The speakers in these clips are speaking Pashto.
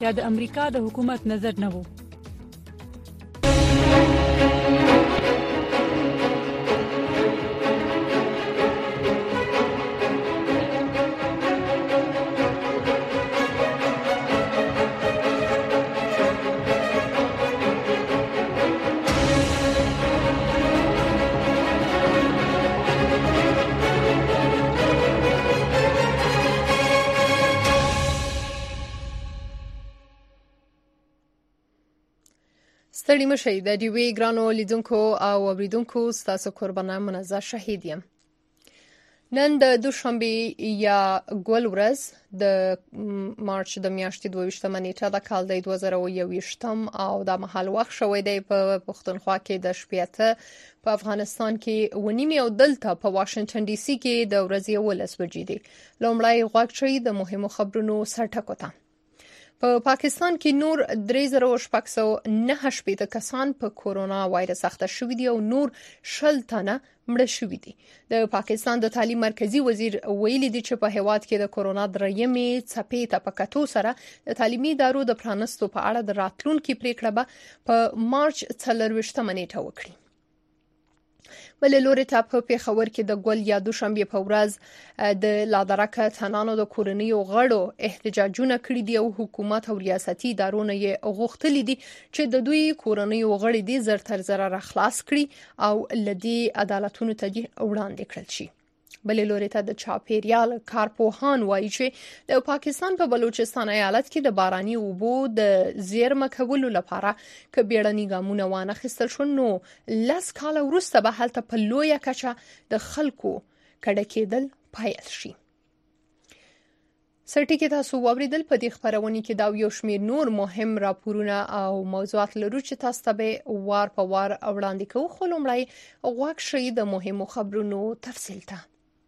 یا د امریکا د حکومت نظر نه و. ستړي مشئ د ډیوی ګرانو لیدونکو او اوریدونکو ستاسو قربانه منزه شهید یم. نن د دوشنبه یا ګول ورځ د مارچ د میاشتې 22 نیټه د کال د 2021 او د محل وخت شوې دی په پښتونخوا کې د شپېته په افغانستان کې ونیمه او دلته په واشنگټن ډي سي کې د ورځې 11 بجې دی. لومړی غواړم چې د مهمو خبرونو سرټکو ته په پاکستان کې نور 3689 کسان په کورونا وایرس اخته شوي دي او نور 10 تنه مړه شوي دي. د پاکستان د تعلیم مرکزی وزیر ویلي دی چې په هیواد کې د کورونا درېمې څپې ته په کتو سره د تعلیمي ادارو د پرانستو په اړه د راتلونکو پریکړه به په مارچ 24 نیټه وکړي. بل لوري ته په پیښور کې د ګول یا دوشنبه په ورځ د لادرکه تنانو د کورنۍ غړو احتجاجونه کړي دي او حکومت او ریاستي ادارو نه یې غوښتلي دي چې د دوی کورنۍ غړي دي زر تر زر خلاص کړي او لدی عدالتونو ته وړاندې کړل شي. بل لوري ته د چاپیریال کارپوهان وایي چې د پاکستان په بلوچستان ایالت کې د باراني اوبو د زیرمه کولو لپاره کبیړنی ګامونه وانه خستل شو نو 10 کال وروسته به هلته په لویه کچه د خلکو کډه کېدل پایل شي. سرټیکې تاسو واوریدل په دې خبرونه کې دا یو شمېر نور مهم راپورونه او موضوعات لرو چې تاسو ته به وار په وار وړاندې کوو. خو لومړی غواړم چې د مهمو خبرونو تفصیل ته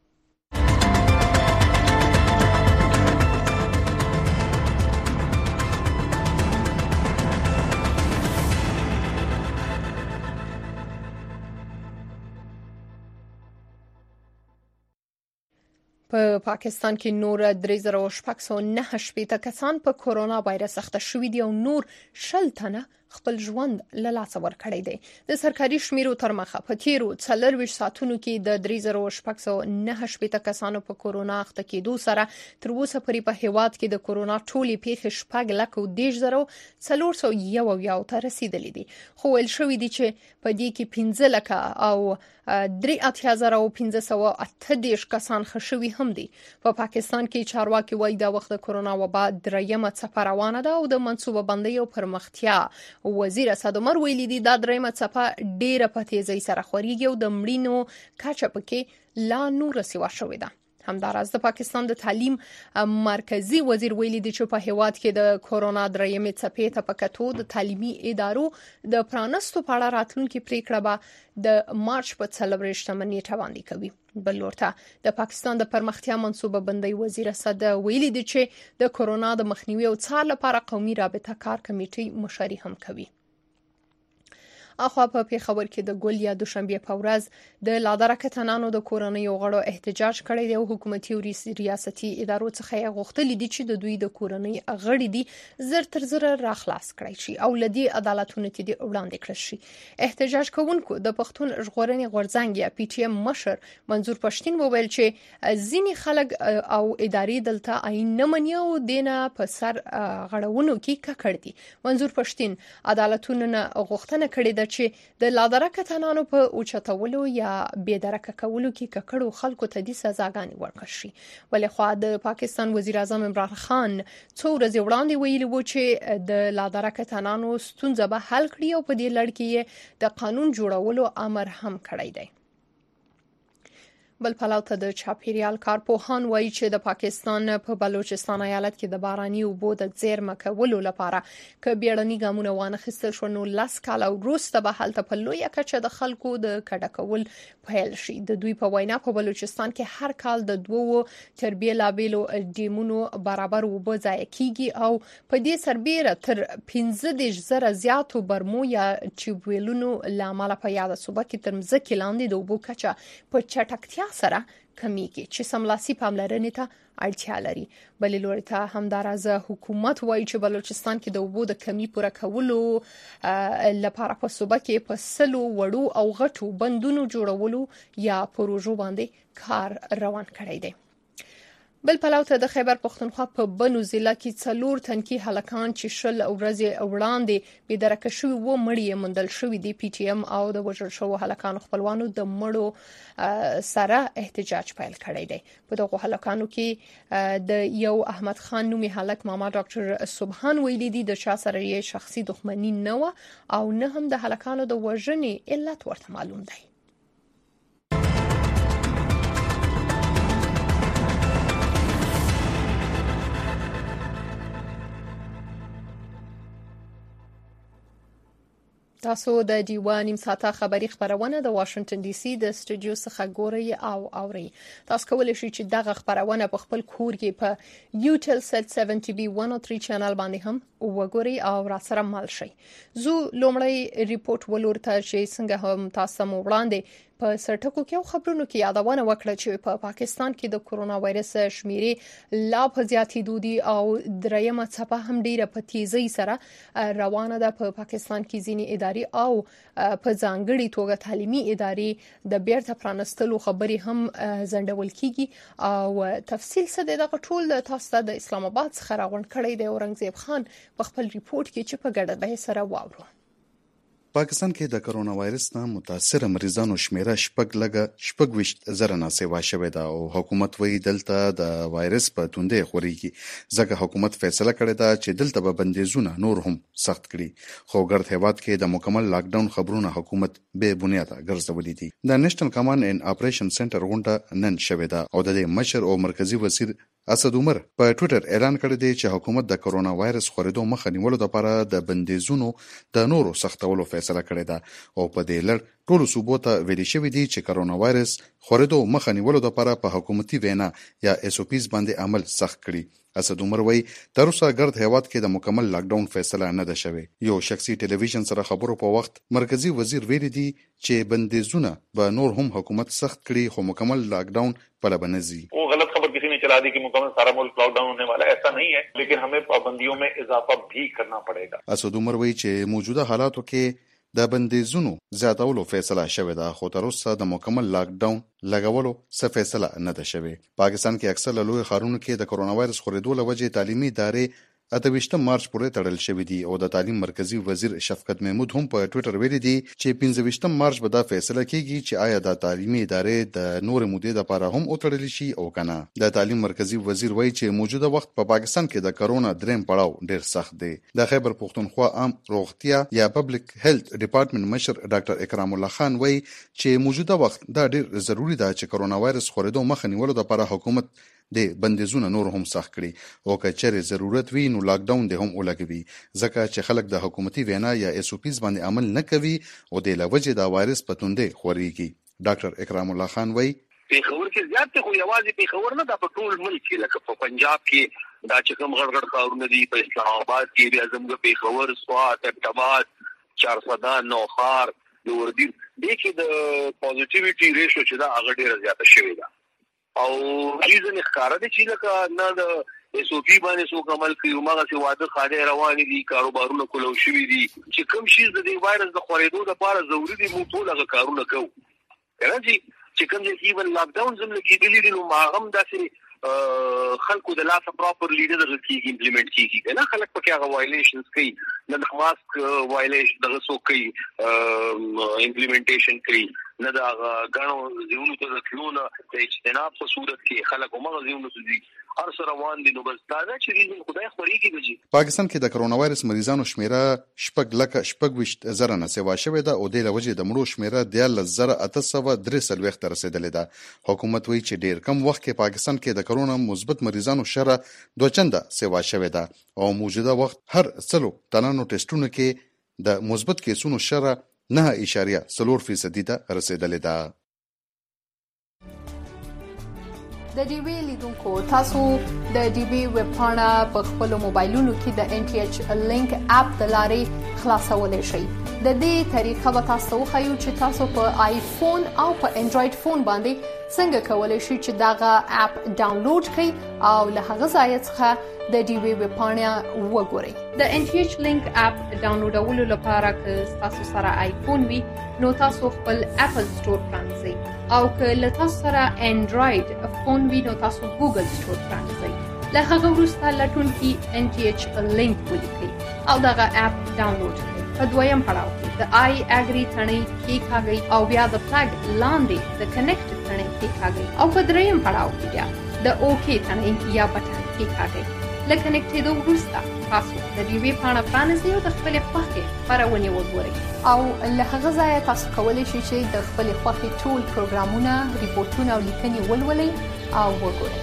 په پاکستان کې نور 3689 کسان په کورونا وایرس اخته شوي دي او نور 10 تنه خپل ژوند له لاسه ورکړی دی. د سرکاري شمیرو تر مخه په تیرو 24 ساعتونو کې د 3689 کسانو په کورونا اخته کېدو سره تر اوسه پورې په هیواد کې د کورونا ټولې پیښې 4,10,401 ته رسیدلې دي. خو ویل شوی دی چې په دې کې 15 لکه او 3,538 کسان خښوي هم دي. په پاکستان کې چارواکي وایي دا وخت د کورونا وبا درېمه څپه روانه ده او د منصوبه بندۍ او پرمختیا وزیر اسد عمر ویلي دی دا درېمه څپه ډیره په تیزی سره خوريږي او د مړینو کچه پکې لا نور سیوا شوې ده. همداراز د پاکستان د تعلیم مرکزی وزیر ویلي دی چې په هیواد کې د کورونا درېمې څپې ته په کتو د تعلیمي ادارو د پرانستو په اړه راتلونکي پریکړه به د مارچ په 24 نیټه باندې کوي. بل لورته د پاکستان د پرمختیا منصوبه بندۍ وزیر اسد ویلي دی چې د کورونا د مخنیوي او څار لپاره قومي رابطه کار کمیټې مشري هم کوي. اخوا په پیښور کې د ګول یا دوشنبه په ورځ د لادرکه تنانو د کورنۍ غړو احتجاج کړی دی او حکومتي او ریاستي ادارو څخه یې غوښتلي دي چې د دوی د کورنۍ غړي دي زر تر زر راخلاص کړي شي او لدی عدالتونو ته دي وړاندې کړل شي. احتجاج کوونکو د پښتون ژغورنې غورځنګ یا پی ټی ایم مشر منظور پښتين وویل چې ځینی خلک او ادارې دلته عین نه مني او دینه په سر غړونو کې ککړ دي. منظور پښتين عدالتونو نه غوښتنه کړې چې د لادرکه تنانو په اوچتولو یا بېدرکه کولو کې ککړو خلکو ته د سزاګانې ورکړل شي. ولې خو د پاکستان وزیر اعظم عمران خان څو ورځې وړاندې ویلي و چې د لادرکه تنانو ستونزه به حل کړي او په دې لړ کې د قانون جوړولو امر هم کړی دی. بل پلاو ته د چاپیریال کارپوهان وایي چې د پاکستان په بلوچستان ایالت کې د باراني اوبو د زیرمه کولو لپاره کبیړنی ګامونه وانه خستل شو نو 10 کال وروسته به هلته په لویه کچه د خلکو د کډه کول پیل شي. د دوی په وینا په بلوچستان کې هر کال د 2 تربیه لابلو ډیمونو برابر اوبه ضایع کیږي او په دې سربېره تر 15,000 زیاتو برمو یا ټیوبویلونو لامل په یاد صوبه کې تر مځکې لاندې د اوبو کچه په چټکتیا سره کمیږي چې سملاسي پاملرنې ته اړتیا لري. بلې لوري ته همدارازه حکومت وایي چې بلوچستان کې د اوبو د کمی پوره کولو لپاره په صوبه کې په سلو وړو او غټو بندونو جوړولو یا پروژو باندې کار روان کړی دی. بل پلاو ته د خیبر پښتونخوا په بنو ضلع کې 4 تنکي هلکان چې شل ورځې وړاندې بې درکه شوي و مړي موندل شوي دي. پی ټی ایم او د وژل شوو هلکانو خپلوانو د مړو سره احتجاج پیل کړی دی. په دغه هلکانو کې د یو احمد خان نومي هلک ماما ډاکټر سبحان ویلي دي د چا سره یې شخصي دښمنی نه و او نه هم د هلکانو د وژنې علت ورته معلوم دی. تاسو د دیوان نیم ساعته خبری خبرونه د واشنگټن ډي سي د استودیو څخه ګورئ او اورئ. تاسو کولی شئ چې دغه خبرونه په خپل کور کې په Eutelsat 70B 103 چینل باندې هم وګورئ او راسره مل شئ. زه لومړی ریپورت ولورته چې څنګه هم تاسو مو وړاندې په سرټکو کې او خبرونو کې یادونه وکړه چې په پاکستان کې د کورونا وایرس شمیرې لا په زیاتېدو دي او دریمه څپه هم ډیره په تیزی سره روانه ده. په پاکستان کې ځینې ادارې او په ځانګړي توګه تعلیمي ادارې د بیرته پرانستلو خبرې هم ځنډول کیږي او تفصیل څه دغه ټول تاسو د اسلام آباد څخه راغونډ کړی دی. اورنګزیب خان په خپل ریپورت کې چې په ګډه به سره واورو. پاکستان کې د کرونا وایرس نه متاثر مریضانو شمیره 26,000 نه سیوا شوې ده او حکومت وایي دلته د وایرس په توندې خوريږي. ځکه حکومت فیصله کړې ده چې دلته به بندیزونه نور هم سخت کړي. خو ګرد هیواد کې د مکمل لاک ډاون خبرونه حکومت به بنیاده ګرځولې دي. د نېشنل کمانډ اینډ اپریشن سنټر غونډه نن شوې ده او د مشر او مرکزی وزیر اسد عمر په ټوئیټر اعلان کړی دی چې حکومت د کرونا وایرس خورېدو مخه نیولو لپاره د بندیزونو د نورو سختولو فیصله کړې ده او په دې لړ ټولو صوبو ته ویلي شوی دی چې کرونا وایرس خورېدو مخه نیولو لپاره په حکومتي وینا یا اس او پیز باندې عمل سخت کړي. اسد عمر وایي تر اوسه ګرد هیواد کې د مکمل لاک ډاون فیصله نه ده شوې. یو شخصي ټلویزیون سره خبرو په وخت مرکزی وزیر ویلي دی چې بندیزونه به نور هم حکومت سخت کړي خو مکمل لاک ډاون پر بنځي. वो गलत खबर किसी ने चला दी कि मुकम्मल सारा मुल्क लॉकडाउन होने वाला है, ऐसा नहीं है, लेकिन हमें पाबंदियों में इजाफा भी करना पड़ेगा. اسد عمر وایي چې موجوده حالاتو کې د بندیزونو زیاتولو فیصله شوې ده خو تر اوسه د مکمل لاک ډاون لګولو څه فیصله نه ده شوې. پاکستان کې اکثر لوی ښارونو کې د کرونا وایرس خورېدو له وجې تعلیمي ادارې 28 مارچ پورې تړل شوې دي او د تعلیم مرکزی وزیر شفقت محمود هم په ټوئیټر ویلي دی چې 15 مارچ به دا فیصله کیږي چې آیا د تعلیمي ادارې د نور مودې لپاره هم وتړل شي او کنه. د تعلیم مرکزی وزیر وایي چې موجوده وخت په پاکستان کې د کرونا دریم پړاو ډیر سخت دی. د خیبر پښتونخوا عام روغتیا یا پبلک هیلث ډپارټمنټ مشر ډاکټر اکرام الله خان وایي چې موجوده وخت دا ډیر ضروری ده چې کرونا وایرس خورېدو مخه نیولو لپاره حکومت د بندیزونه نور هم سخت کړي او که چېرې ضرورت وي نو لاک ډاون دې هم ولګوي ځکه چې خلک د حکومتي وینا یا اس او پیز باندې عمل نه کوي او د لوجې د وایرس په توندې خوريږي. ډاکټر اکرام الله خان وایي پیښور کې زیات خو یوازې پیښور نه دا په ټول ملک کې لکه په پنجاب کې دا چې کوم غړغړ ښارونه دي په اسلام آباد کې بیا زموږ پیښور سوات ابټاباد چارسده نوخار دوردی دې کې د پوزټیویټي ریشو چې دا هغه ډیره زیاته شوې ده او ریزن ښکارا دي چې لکه نه د اس او پی باندې څوک عمل کوي ماغه سی واده خاله روان دي کاروبارونه کولو شوي دي چې کوم شي د دې وایرس د خورېدو لپاره ضروري دي موږ ټول هغه کارونه کوو. راځي چې کوم چې ایون لاک ډاون زموږ کېدلی دي نو ماغم داسې خلکو د لاسه پراپر لیډر کیږي امپلیمنٹ کیږي نه خلک پکې هغه وایلیشنز کوي نه د ماسک وایلیشن دغه څوک کوي امپلیمنټیشن کوي نه دا غاڼو زیونو ته د کلونه د اجتناب په صورت کې خلک هم زیونو ته دي هر سره روان دي نو بس دا چې ریزن خدای خوريږي بجې. پاکستان کې د کرونا وایرس مریضانو شمیره 6,000 نه سیوا شوې ده او د لوجې د مړو شمیره 13,843 ته رسیدلې ده. حکومت وایي چې ډیر کم وخت کې پاکستان کې د کرونا مثبت مریضانو شره 2 چنده سیوا شوې ده او موجوده وخت هر 100 تنانو ټیسټونو کې د مثبت کیسونو شره 9.4% ته رسیدلې ده. د ډي وی لیدونکو تاسو د ډي وی ویب پاڼه په خپل موبایلونو کې د ان ټي ایچ لینک اپ د لارې خلاصولای شئ. د دې طریقه به تاسو وښیو چې تاسو په آیفون او په انډراید فون باندې څنګه کولای شئ چې دغه اپ ډاونلوډ کړئ او له هغه ځای څخه د ډي وی ویبپاڼه وګورئ. د NTH لینک اپ ډاونلوډولو لپاره که تاسو سره آیفون وي نو تاسو خپل اپل سٹور پرانځئ او که له تاسو سره انډراید فون وي نو تاسو ګوګل سٹور پرانځئ. له هغه وروسته لټونکي NTH لینک ولیکئ او دغه اپ ډاونلوډ کړئ. په دویم پړاو کې د آی اګری تڼۍ کېکاږئ او بیا د فلګ لاندې د کنیکټ تڼۍ کېکاږئ او په دریم پړاو کې بیا د اوکې تڼۍ یا بټن کېکاږئ. له کنیکټېدو وروسته تاسو د ډي وی پاڼه پرانیزئ او د خپلې خوښې خپرونې وګورئ او له هغه ځایه تاسو کولی شئ چې د خپلې خوښې ټول پروګرامونه، ریپورټونه او لیکنې ولولئ او وګورئ.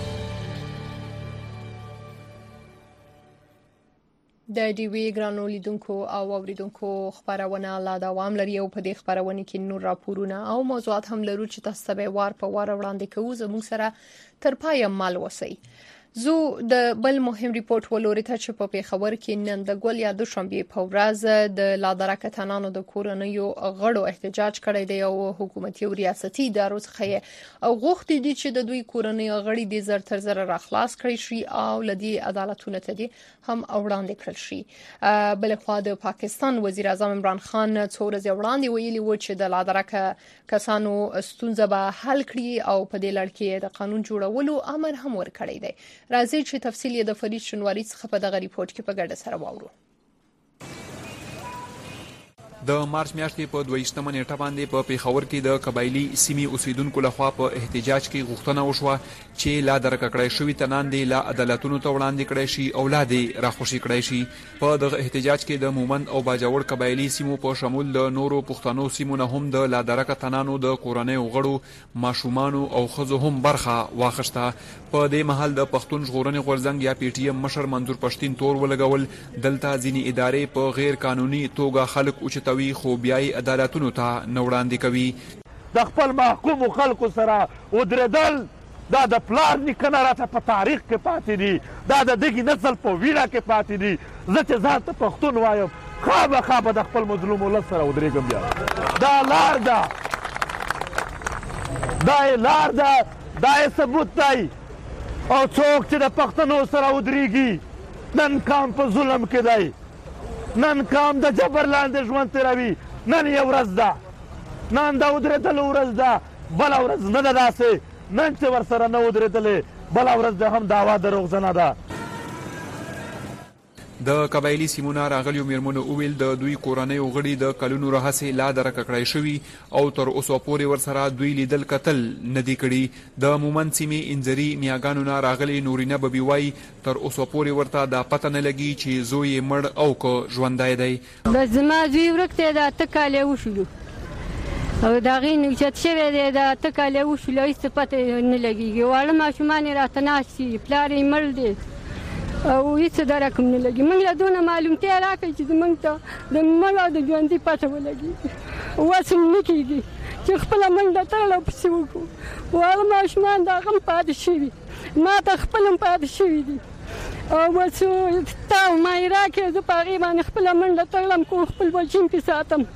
د ډي وی ګرانو لیدونکو او اوریدونکو خبرونه لا دوام لري او په دې خبرونه کې نور راپورونه او موضوعات هم لرو چې تاسو ته وار په وار وړاندې کوو. زموږ سره تر پایه مل وسی. زو د بل مهم ریپورت ولوري ته چې په پیښور کې نن د ګول یا دوشنبه په ورځ د لادرکه تنانو د کورنیو غړو احتجاج کړی دی او حکومتي او ریاستي ادارو څخه غوښتي دي چې د دوی کورنیو غړي د زر تر زر را خلاص کړي شي او لدی عدالتونه ته دي هم وړاندې کړل شي. بل خو د پاکستان وزیر اعظم عمران خان څو ورځې وړاندې ویلي و چې د لادرکه کسانو ستونزه به حل کړي او په دې لړ کې د قانون جوړولو امر هم ورکړی دی. راځي چې تفصیل یې د فرید شنواری څخه په دغه ریپورت کې په ګډه سره واورو. د مارچ میاشتې په 22 نیټه باندې په پیښور کې د قبایلی سیمې اوسیدونکو لخوا په احتجاج کې غوښتنه وشوه چې لا درکه کړی شوی تنان دی لا عدالتونو ته وړاندې کړی شي او لا دې راخوشي کړی شي. په دغه احتجاج کې د مومند او باجوړ قبایلی سیمو په شمول د نورو پښتنو سیمو نه هم د لا درکه تنانو د کورنیو غړو، ماشومانو او ښځو هم برخه واخیسته. په دې مهال د پښتون ژغورنې غورځنګ یا PTM مشر منظور پښتين تور ولګول. دلته ځینې ادارې په غیر قانوني توګه خلک اوچتوي خو بیا یې عدالتونو ته نه وړاندې کوي. د خپل محکومو خلکو سره ودرېدل دا د پلار نیکه نه راته په تاریخ کې پاتې دي، دا د دغې نسل په وینه کې پاتې دي. زه چې ځان ته پښتون وایم خامخا به د خپل مظلوم ولس سره ودرېږم. بیا دا لار ده، دا یې لار ده، دا یې ثبوت دی. او څوک چې د پښتنو سره ودرېږي نن کام په ظلم کې دی، نن کام د جبر لاندې ژوند تېروي. نن یې ورځ ده، نن د ودرېدلو ورځ ده، بله ورځ نه ده داسې. نن چې ورسره نه ودرېدلې بله ورځ د هم دعوا دروغجنه ده. د قبایلی سیمونه راغلیو میرمنو وویل د دوی کورنیو غړي د کلونو راهیسې لا درکه کړی شوي او تر اوسه پورې ورسره دوی لیدل کتل نه دي کړي. د مومند سیمې انځري میاګانو نه راغلي نورینه ببي وایي تر اوسه پورې ورته دا پته نه لګي چې زوی یې مړ او که ژوندی دی. بس زما زوی ورک دی، دا اته کاله وشولو او د هغې نه اوچت شوی دی، دا اته کاله وشولو هېڅ پته نه لګېږي. واړه ماشومان یې راته ناست دي، پلار یې مړ دی او هیڅ درک هم نه لګي. موږ له دونه معلومتیا راکړئ چې زموږ ته د مړ او د ژوندي پته ولګي. اوس هم نه کېږي چې خپله منډه تړله پسې وکړو. واړه ماشومان د هغه هم پاتې شوي، ما ته خپل هم پاتې شوي دي او بس تا ما یې راکړې، زه په هغې باندې خپله منډه تړلم کوم خپل بچیم پې ساتم.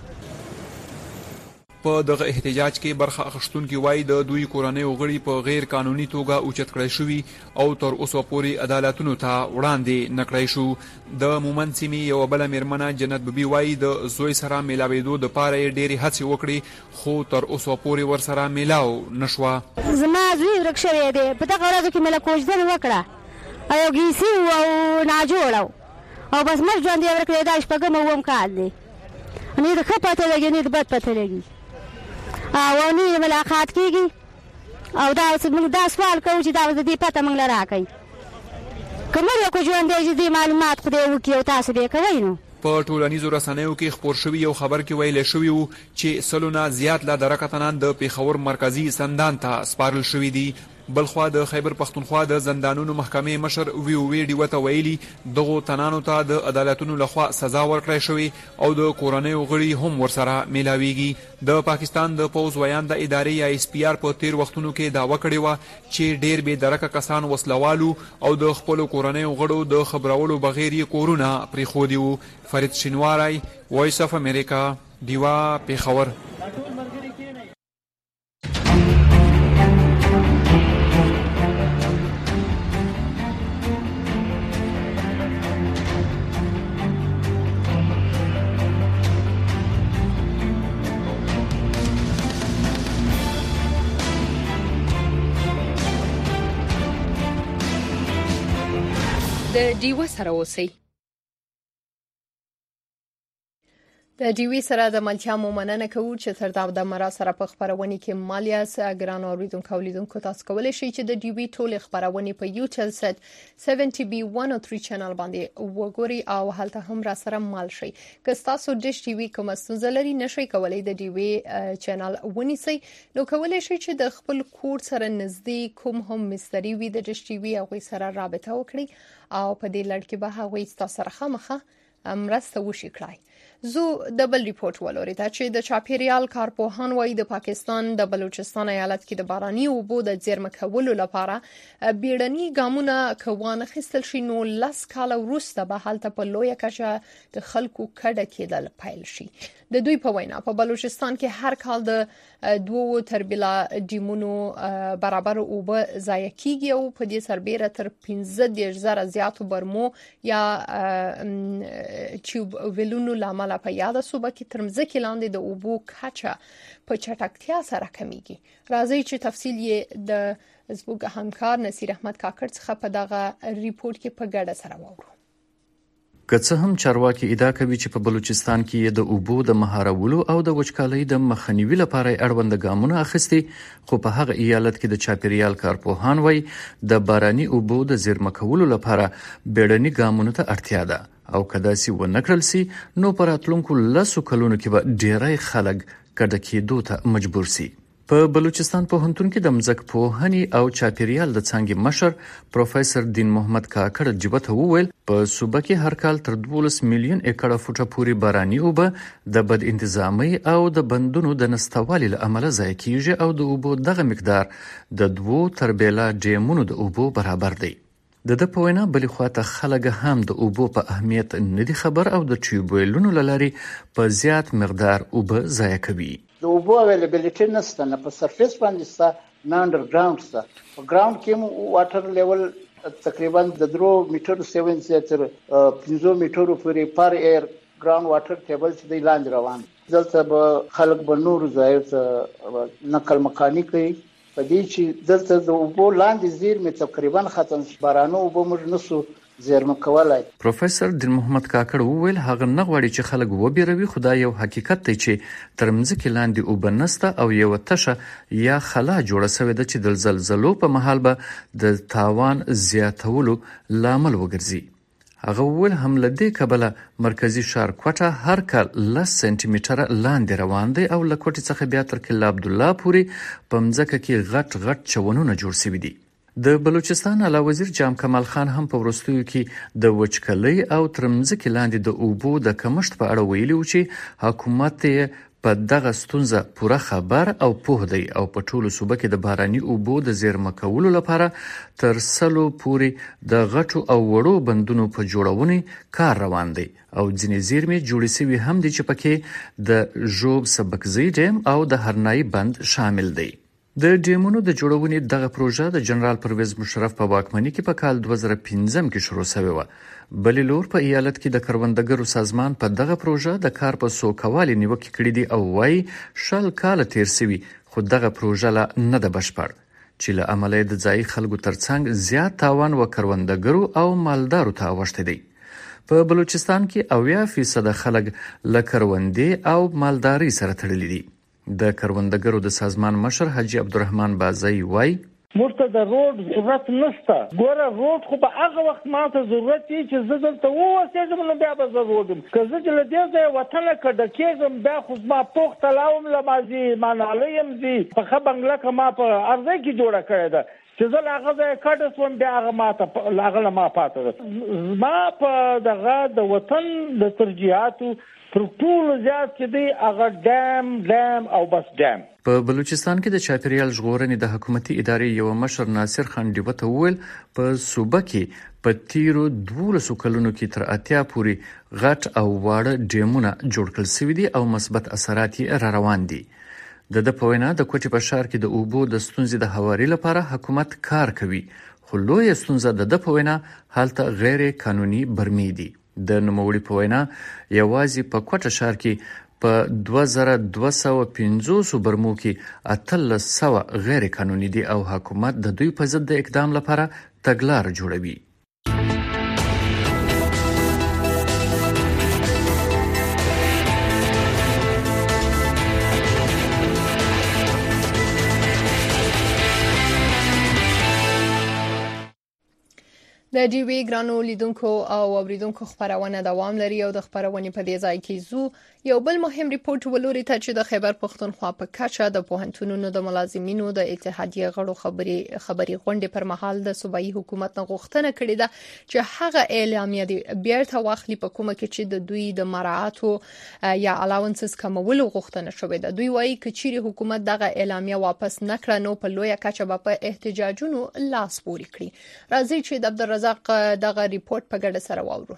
په دغه احتجاج کې برخه اخیستونکي وایي د دوی کورنیو غړي په غیر قانوني توګه اوچت کړی شوي او تر اوسه پورې عدالتونو ته وړاندې نه کړی شو. د مومند سیمې یوه بله میرمنه جنت ببي وایي د زوی سره میلاوېدو دپاره یې ډېرې هڅې وکړې خو تر اوسه پورې ورسره میلاو نه شوه. زما زوی ورک شوی دی، په دغه ورځو کې مې له کوژدن وکړه او یو ګیسي او ناجوړه او بس مړ ژوند یې ورکړی. دا شپږم اووم کال دی، نه د ښه پته لګي نه د بد پته لګي او نه یې ملاقات کېږي او دا موږ دا سوال کوو چې دا د دې پته موږ له راکئ. که مړ یو که ژوندی چې دې معلومات خدای وکړي او تاسو به یې کوئ. نو په ټولنیزو رسنیو کې خپور شوي یو خبر کې ویلی شوي وو چې 100 نه زیات لا درکه تنان د پیښور مرکزي زندان ته سپارل شوي دي. بلخوا د خیبر پختونخوا د زندانونو محکمې مشر وی ډیوه ته ویلي دغو تنانو ته د عدالتونو لخوا سزا ورکړی شوې او د کورنیو غړي هم ورسره میلاویږي. د پاکستان د پوځ ویان د ادارې یا اس پی آر په تیر وختونو کې دعوه کړې وه چې ډیر بې درکه کسان وسلوالو او د خپلو کورنیو غړو د خبرولو بغیر یې کورونه پرېښودي وو. فرید شینواری، وایس اف امریکا، ډیوه، پېښور. د ډیوه سره اوسئ. د ډیوی سره د ملتیا مننه کوو چې تر دا د مرا سره په خبرونه کې مالیاس ګران اوریدونکو لیدونکو تاسو کولای شئ چې د ډیوی ټول خبرونه په یوټل سټ 70B 103 چینل باندې وګورئ او هلته هم را سره مال شئ. که تاسو د ډیوی کوم ستونزه لري نشئ کولای د ډیوی چینل ونیسئ نو کولای شئ چې د خپل کور سره نږدې کوم هم مستری وي د ډیوی او غوي سره رابطه وکړئ او په دې لړ کې به هغه تاسو سره خامخه مرسته وشي کړئ. زو دبل ریپورت ولوري چې د چاپیریال کارپوهان وایي د پاکستان د بلوچستان ایالت کې د باراني اوبو د زیرمه کولو لپاره بیړني ګامونه کوان خستل شي نو لاس کال وروسته به هلته په لوی کچه د خلکو کډه کېدل پیل شي. د دوی په وینا په بلوچستان کې هر کال د 2 تربیلا ډیمونو برابر اوبه ضایع کیږي او په دې سربېره تر 15,000 زیاتو برمو یا ټیوب ویلونو لامل په یاده صوبه کې تر مځکې لاندې د اوبو کچه په چټکتیا سره کمیږي. راځي چې تفصیل یې د زموږ همکار نصیر احمد کاکړ څخه په دغه ریپورت کې په ګډه سره واورو. که څه هم چارواکي ادعا کوي چې په بلوچستان کې د اوبو د مهارولو او د وچکالۍ د مخنیوي لپاره اړوند ګامونه اخیستي، خو په هغه ایالت کې د چاپیریال کارپوهان وایي د باراني اوبو د زیرمه کولو لپاره بیړني ګامونو ته اړتیا ده او که داسې ونه کړل سي نو په راتلونکو 10 کلونو کې به ډیری خلک کډه کېدو ته مجبور سي. په بلوچستان پوهنتون کې د مځکپوهنې او چاپیریال د څانګې مشر پروفیسور دین محمد کاکړ جبته وویل په صوبه کې هر کال تر 12 میلیون ایکړه فوټه پورې باراني اوبه د بد انتظامي او د بندونو د نستوالي له امله ضایع کیږي او د اوبو دغه مقدار د 2 تربیلا ډیمونو د اوبو برابر دی. د په وینا بلې خواته خلک هم د اوبو په اهمیت نه دي خبر او د ټیوبویلونو لاري په زیات مقدار اوبه ضایع کوي. د اوبو اویلیبیلیټي نشته، نه په سرفیس باندې سته نه انډرګراوند سته. په ګراوند کې واټر لیول تقریبا د 3 میټر 7 تر 15 میټر پورې پر ایر ګراوند واټر ټیبل چې دی لاندې روان. دلته به خلک به نور ځای نقل مکانی کوي په دې چې دلته د اوبو لاندې زیرمې تقریبا ختم شي. بارانو اوبو موږ نسو زیرمه کولای. پروفیسور دین محمد کاکړ وویل هغه نه غواړي چې خلک وبېروي، خدای یو حقیقت دی چې تر مځکې لاندې اوبه نسته او یو تشه یا خلا جوړه شوې ده چې د زلزلو په مهال به د تاوان زیاتولو لامل وګرځي. هغه وویل هم له دې کبله مرکزی ښار کوټه هر کال 10 سانتي متره لاندې روان دی او له کوټې څخه بیا تر کلا عبدالله پورې په مځکه کې غټ چونونه جوړ شوي دي. د بلوچستان اعلی وزیر جام کمال خان هم په ورستیو کې د وچکلۍ او تر مځکې لاندې د اوبو د کمښت په اړه ویلي و چې حکومت په دغه ستونزه پوره خبر او پوه دی او په ټولو صوبه کې د باراني اوبو د زیرمه کولو لپاره تر 100 پورې د غټو او وړو بندونو په جوړونې کار روان دی او ځینې زیرمې جوړې شوي هم دي چې پکې د ژوب سبکزی ډیم او د هرنای بند شامل دی. د ډیمونو د جوړونې دغه پروژه د جنرال پرویز مشرف په واکمنۍ کې په کال 2015 کې شروع شوې و. بلې لور په ایالت کې د کروندګرو سازمان په دغه پروژه د کار په سوکوالي نیوکه کړې دي او وايي 10 کال تیر شوي خو دغه پروژه لا نه ده بشپړ چې له عمله د ځای خلکو ترڅنګ زیات تاوان و کروندګرو او مالدارو ته اوښته دي. په بلوچستان کې 80% خلک له کروندې او مالداري سره تړلي دي. د کروندګرو د سازمان مشر حاجی عبدالرحمن بازی وای موږ ته د روډ ضرورت نشته. ګوره روډ خو په هغه وخت ماته ضرورت دی چې زه دلته اوسېږم نو بیا به زه روډ یم. که زه چې له دې ځایه وطنه کډه کېږم بیا خو زما پوخ تلاوم له ما ځي ما ناله یم ځي پخه بنګله که ما په ارزۍ کې جوړه کړې ده چې زه هغه ځای کډه شوم بیا هغه ماته هغه له ما پاته ده. ما په دغه د وطن د ترجیحاتو تر ټولو زیات چې دی هغه ډام او بس ډام. په بلوچستان کې د چاپیریال ژغورنې د حکومتي ادارې یو مشر ناصر خان ډیوه ته وویل په صوبه کې په تیرو 12 کلونو کې تر 80 پورې غټ او واړه ډیمونه جوړ کړل شوي دي او مثبت اثرات یې را روان دي. د په وینا د کوټې په ښار کې د اوبو د ستونزې د هواري لپاره حکومت کار کوي، خو لویه ستونزه د په وینا هلته غیر قانوني برمې دي. د نوموړي په وینا یوازې په کوټه ښار کې په 2250 برمو کې 1300 غیر قانوني دي او حکومت د دوی په ضد د اقدام لپاره تګلار جوړوي. د ډیوی ګرانو لیدونکو او اوریدونکو خبرونه دوام لري او د خبرونې په دې ځای کې زو یو بل مهم ریپورت ولوري ته چې د خیبر پښتونخوا په کچه د پوهنتونونو د ملازمینو د اتحادیه غړو خبري غونډې پر مهال د صوبایي حکومت غوښتنه کړې ده چې هغه اعلامیه دی بیرته واخلي په کومه کې چې د دوی د مراعاتو یا الاونسز کمولو غوښتنه شوې ده. دوی وایي چې چیرې حکومت دغه اعلامیه واپس نکړه نو په لویه کچه به په احتجاجونو لاس پورې کړي. راځي چې د عبدالرزاق دغه ریپورت په ګډه سره واورو.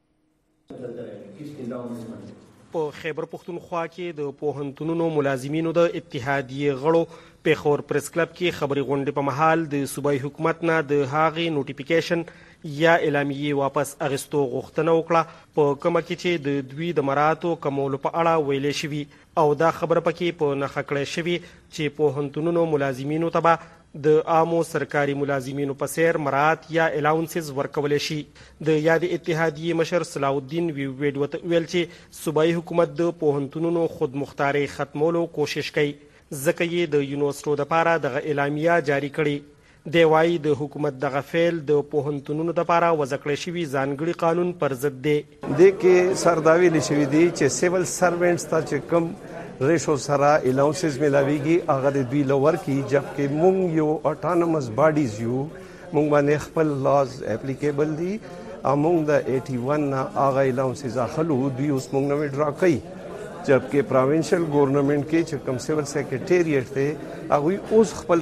په خیبر پښتونخوا کې د پوهنتونونو ملازمینو د اتحادیه غړو پیښور پریس کلب کې خبري غونډې په محل د صوبایي حکومت نه د هاغي نوټیفیکیشن یا اعلامیه واپس اغستو غوښتنه وکړه په کومه کې چې د دوی د مراعاتو کمولو په اړه ویلې شوی او دا خبره پکې په نخښه کړې شوی چې پوهنتونونو ملازمینو ته د عامو سرکاري ملازمینو په څیر مراعات یا الاونسز ورکول شي. د یاد اتحادیه مشر صلاح الدین ویل چې صوبایي حکومت د پوهنتونونو خود مختاري ختمولو کوشش کوي ځکه یې د یونیورسيټو لپاره د اعلامیه جاری کړي. دی وايي د حکومت دغه فعل د پوهنتونونو لپاره وضع کړی شوی ځانګړي قانون پر ضد دی. د کې سرداوی لشي دي چې سیول سروینټس ته چې کم ریشو سره الاونسز ملاویږي هغه د دوی لور کی جبکې مونږ یو اټانومس باډیز یو مونږ باندې خپل لاز اپلیکیبل دي امونږ د 81 نه هغه الاونسز اخلو دوی اوس مونږ نو ډرا کوي جبکې پروینشل ګورنمنت کې چې کوم سیول سیکریټریټ ته هغه اوس خپل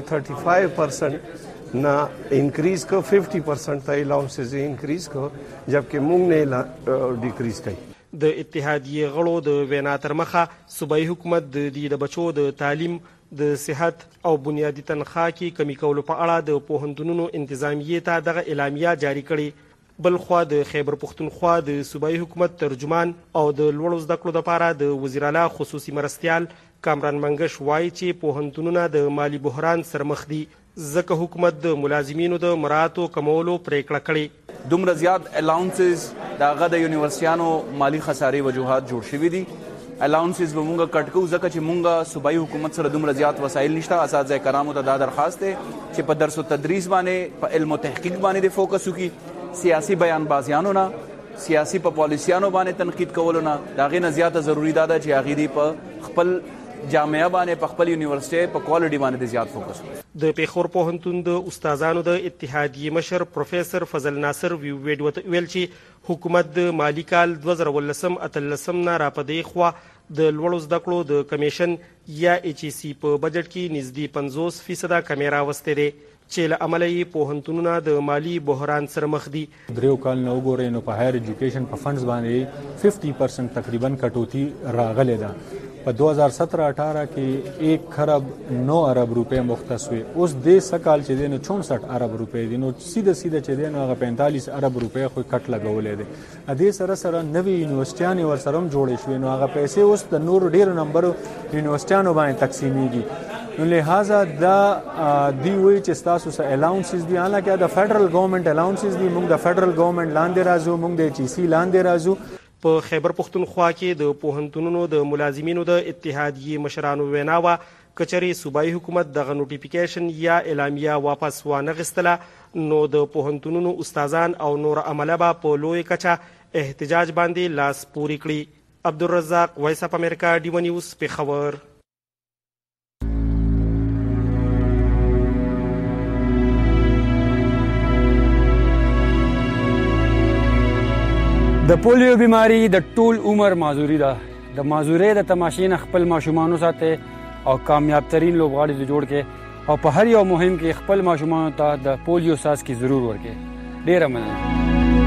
35% نه انکریز کو 50% ته الاونسز انکریز کو جبکې مونږ نه ډیکریز کوي. د اتحادیه غړو د وینا تر مخه صوبایي حکومت د بچو د تعلیم د صحت او بنیادی تنخواه کې کمی کولو په اړه د پوهنتونونو انتظامیې ته دغه اعلامیه جاری کړي. بل خو د خیبر پښتونخوا د صوبایي حکومت ترجمان او د لوړو زده کړو لپاره د وزیر اعلی خصوصي مرستیال کامران منګش وایي چې پوهنتونونه د مالی بحران سره مخ دي ځکه حکومت د ملازمینو د مراعاتو کمولو پریکړه کړې. دومره زیات الاونسز دغه د یونیورسيانو مالی خسارې وجوهات جوړ شوي دي. الاونسز به مونږه کټ کوو ځکه چې مونږه صوبایي حکومت سره دومره زیات وسایل نشته. اساتذه کرامو ته دا درخواست دی چې په درس او تدریس باندې په علم او تحقیق باندې د فوکس وکړي. سیاسي بیان بازیانو نه سیاسي په پالیسیانو باندې تنقید کولو نه داغه نه زیاته ضروری ده چې هغه دی په خپل جامعه باندې په خپل یونیورسيټي په کوالټي باندې زیات فوکس وکړي. د پیښور پوهنتون د استادانو د اتحادیه مشر پروفیسور فضل ناصر ویل چې حکومت د مالی کال 2013 نه راپدې خو د لوړو زده کړو د کمیشن یا ایچ ای سی په بجټ کې نږدې 50% کمی راوستې دي چې له عمله یې پوهنتونونه د مالی بحران سره مخ دي. دریو کال نه وګورئ نو په هایر ایجوکیشن په فنډز باندې 50% تقریبا کټوتی راغلې ده. په 2017-18 کې 1 خراب 9 ارب روپے مختص وي. اوس د سکال چې دینو 64 ارب روپے دي نو سیده چې دینو هغه 45 ارب روپے خو کټ لګولې دي. ا دې سره نوې یونیورسيټیانې ور سره جوړې شوې نو هغه پیسې اوس د نور ډیر نمبر یونیورسيټیانو باندې تقسیمېږي. نو لہذا دا دی وی چې تاسو سره الاونسز دي حالکه د فدرل ګورنمنت الاونسز دي موږ د فدرل ګورنمنت لاندې راځو موږ د ایچ ای سی لاندې راځو. په خیبر پښتونخوا کې د پوهنتونونو د ملازمینو د اتحادیه مشرانو ویناوه کچري صوبایي حکومت دغه نوټیفیکیشن یا اعلامیه واپس وانه غستله نو د پوهنتونونو استادان او نور عمله به په لوی کچه احتجاج باندې لاس پوري کړي. عبدالرزاق وایس اپ امریکا ډیو نیوز پیښور. د پولیو بیماری د ټول عمر معذوري ده. د معذورۍ د تماشې نه خپل ماشومان وساتئ او کامیاب ترین لوبغاړي جوړ کړئ او په هر یو مهم کې خپل ماشومانو ته د پولیو څاڅکي ضرور ورکړئ. ډېره مننه.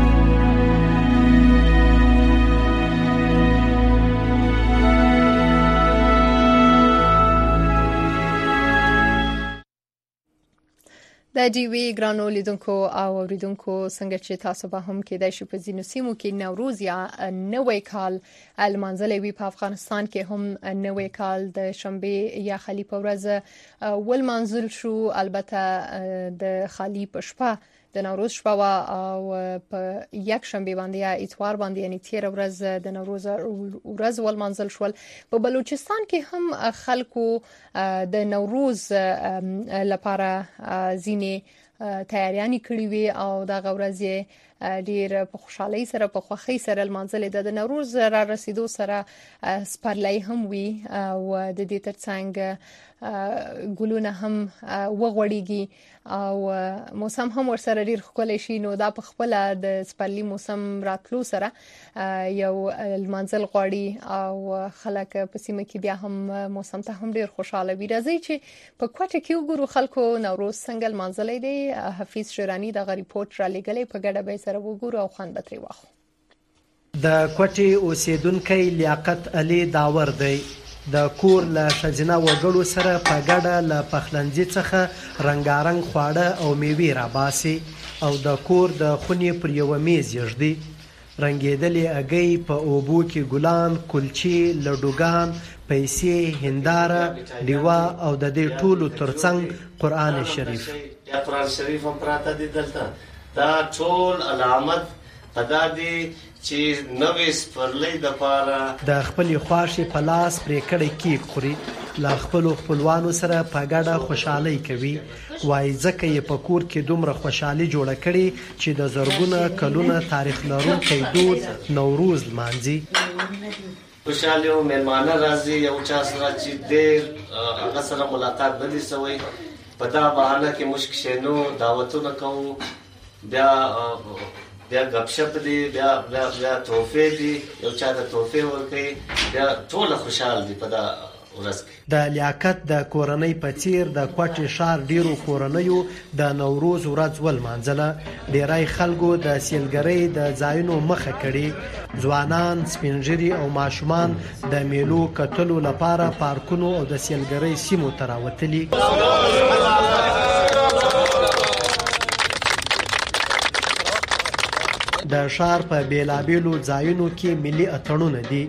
د ډیوی ګرانو لیدونکو او اوریدونکو څنګه چې تاسو به هم کېدای شي په ځینو سیمو کې نوروز یا نوی کال المنځلې وي. په افغانستان کې هم نوی کال د شنبه یا خلی په ورځ ولمنځل شو. البته د خلی په شپه د نوروز شپه او په یک شنبه باندې یا اتوار باندې یعنی تیر ورځ د نوروز ورځ ولمنځل شول. په بلوچستان کې هم خلکو د نوروز لپاره ځینې تیاریانې کړې وي او د غورځي ډیر په خوشحالي سره په خوښۍ سره المنځل د نوروز را رسیدو سره سپرلۍ هم وي او د دې ترڅنګ ګلونه هم وغوړيږي او موسم هم ورسره ډیر ښکلی شي. نو دا په خپل د سپرلي موسم راتلو سره یو المنځل غوړي او خلک په سیمه کې بیا هم موسم ته هم ډیر خوشاله وي. راځي چې په کوټه کې وګورو خلکو نوروز څنګه المنځل دی. حفیظ شیرانی د ریپورت را لګلې په ګډه به سره وګورو او خوند به ترې واخلو. د کوټې اوسیدونکي لیاقت علي داور دی. د کور له ښځینه وګړو سره په ګډه له پخلنځي څخه رنګارنګ خواړه او میوې راباسي او د کور د خونې پر یوه میز یږدي. رنګېدلې هګۍ په اوبو کې ګلان، کلچې، لډوګان، پیسې، هنداره، ډیوه او د دې ټولو ترڅنګ قرآن شریف. یا قرآن شریف هم پراته دي دلته. دا ټول علامت پدا دي چې نوې سپرلۍ د پاره د خپلې خواشي په لاس پرې کړی کیک خوري. له خپلو خپلوانو سره په ګډه خوشحالي کوي. وایي ځکه یې په کور کې دومره خوشحالي جوړه کړې چې د زرګونه کلونه تاریخ لرونکی دود نوروز لمانځي. خوشحالي او میلمانه راځي. یو چا سره چې ډېر هغه سره ملاقات نه دي سوی په دا بهانه کې مشک شینو دعوتونه کوو. بیا غپ شپ دی، بیا تحفې دي. یو چا ته تحفې ورکوي. بیا ټول خوشحال دي په دا ورځ کې. د لیاقت د کورنۍ په څیر د کوټې ښار ډیرو کورنیو د نوروز ورځ ولمانځله. ډیری خلکو د سیلګرۍ د ځایونو مخه کړي. ځوانان، سپینږیري او ماشومان د میلو کتلو لپاره پارکونو او د سیلګرۍ سیمو ته راوتلي. د ښار په بیلابیلو ځایونو کې ملي اتڼونه دي.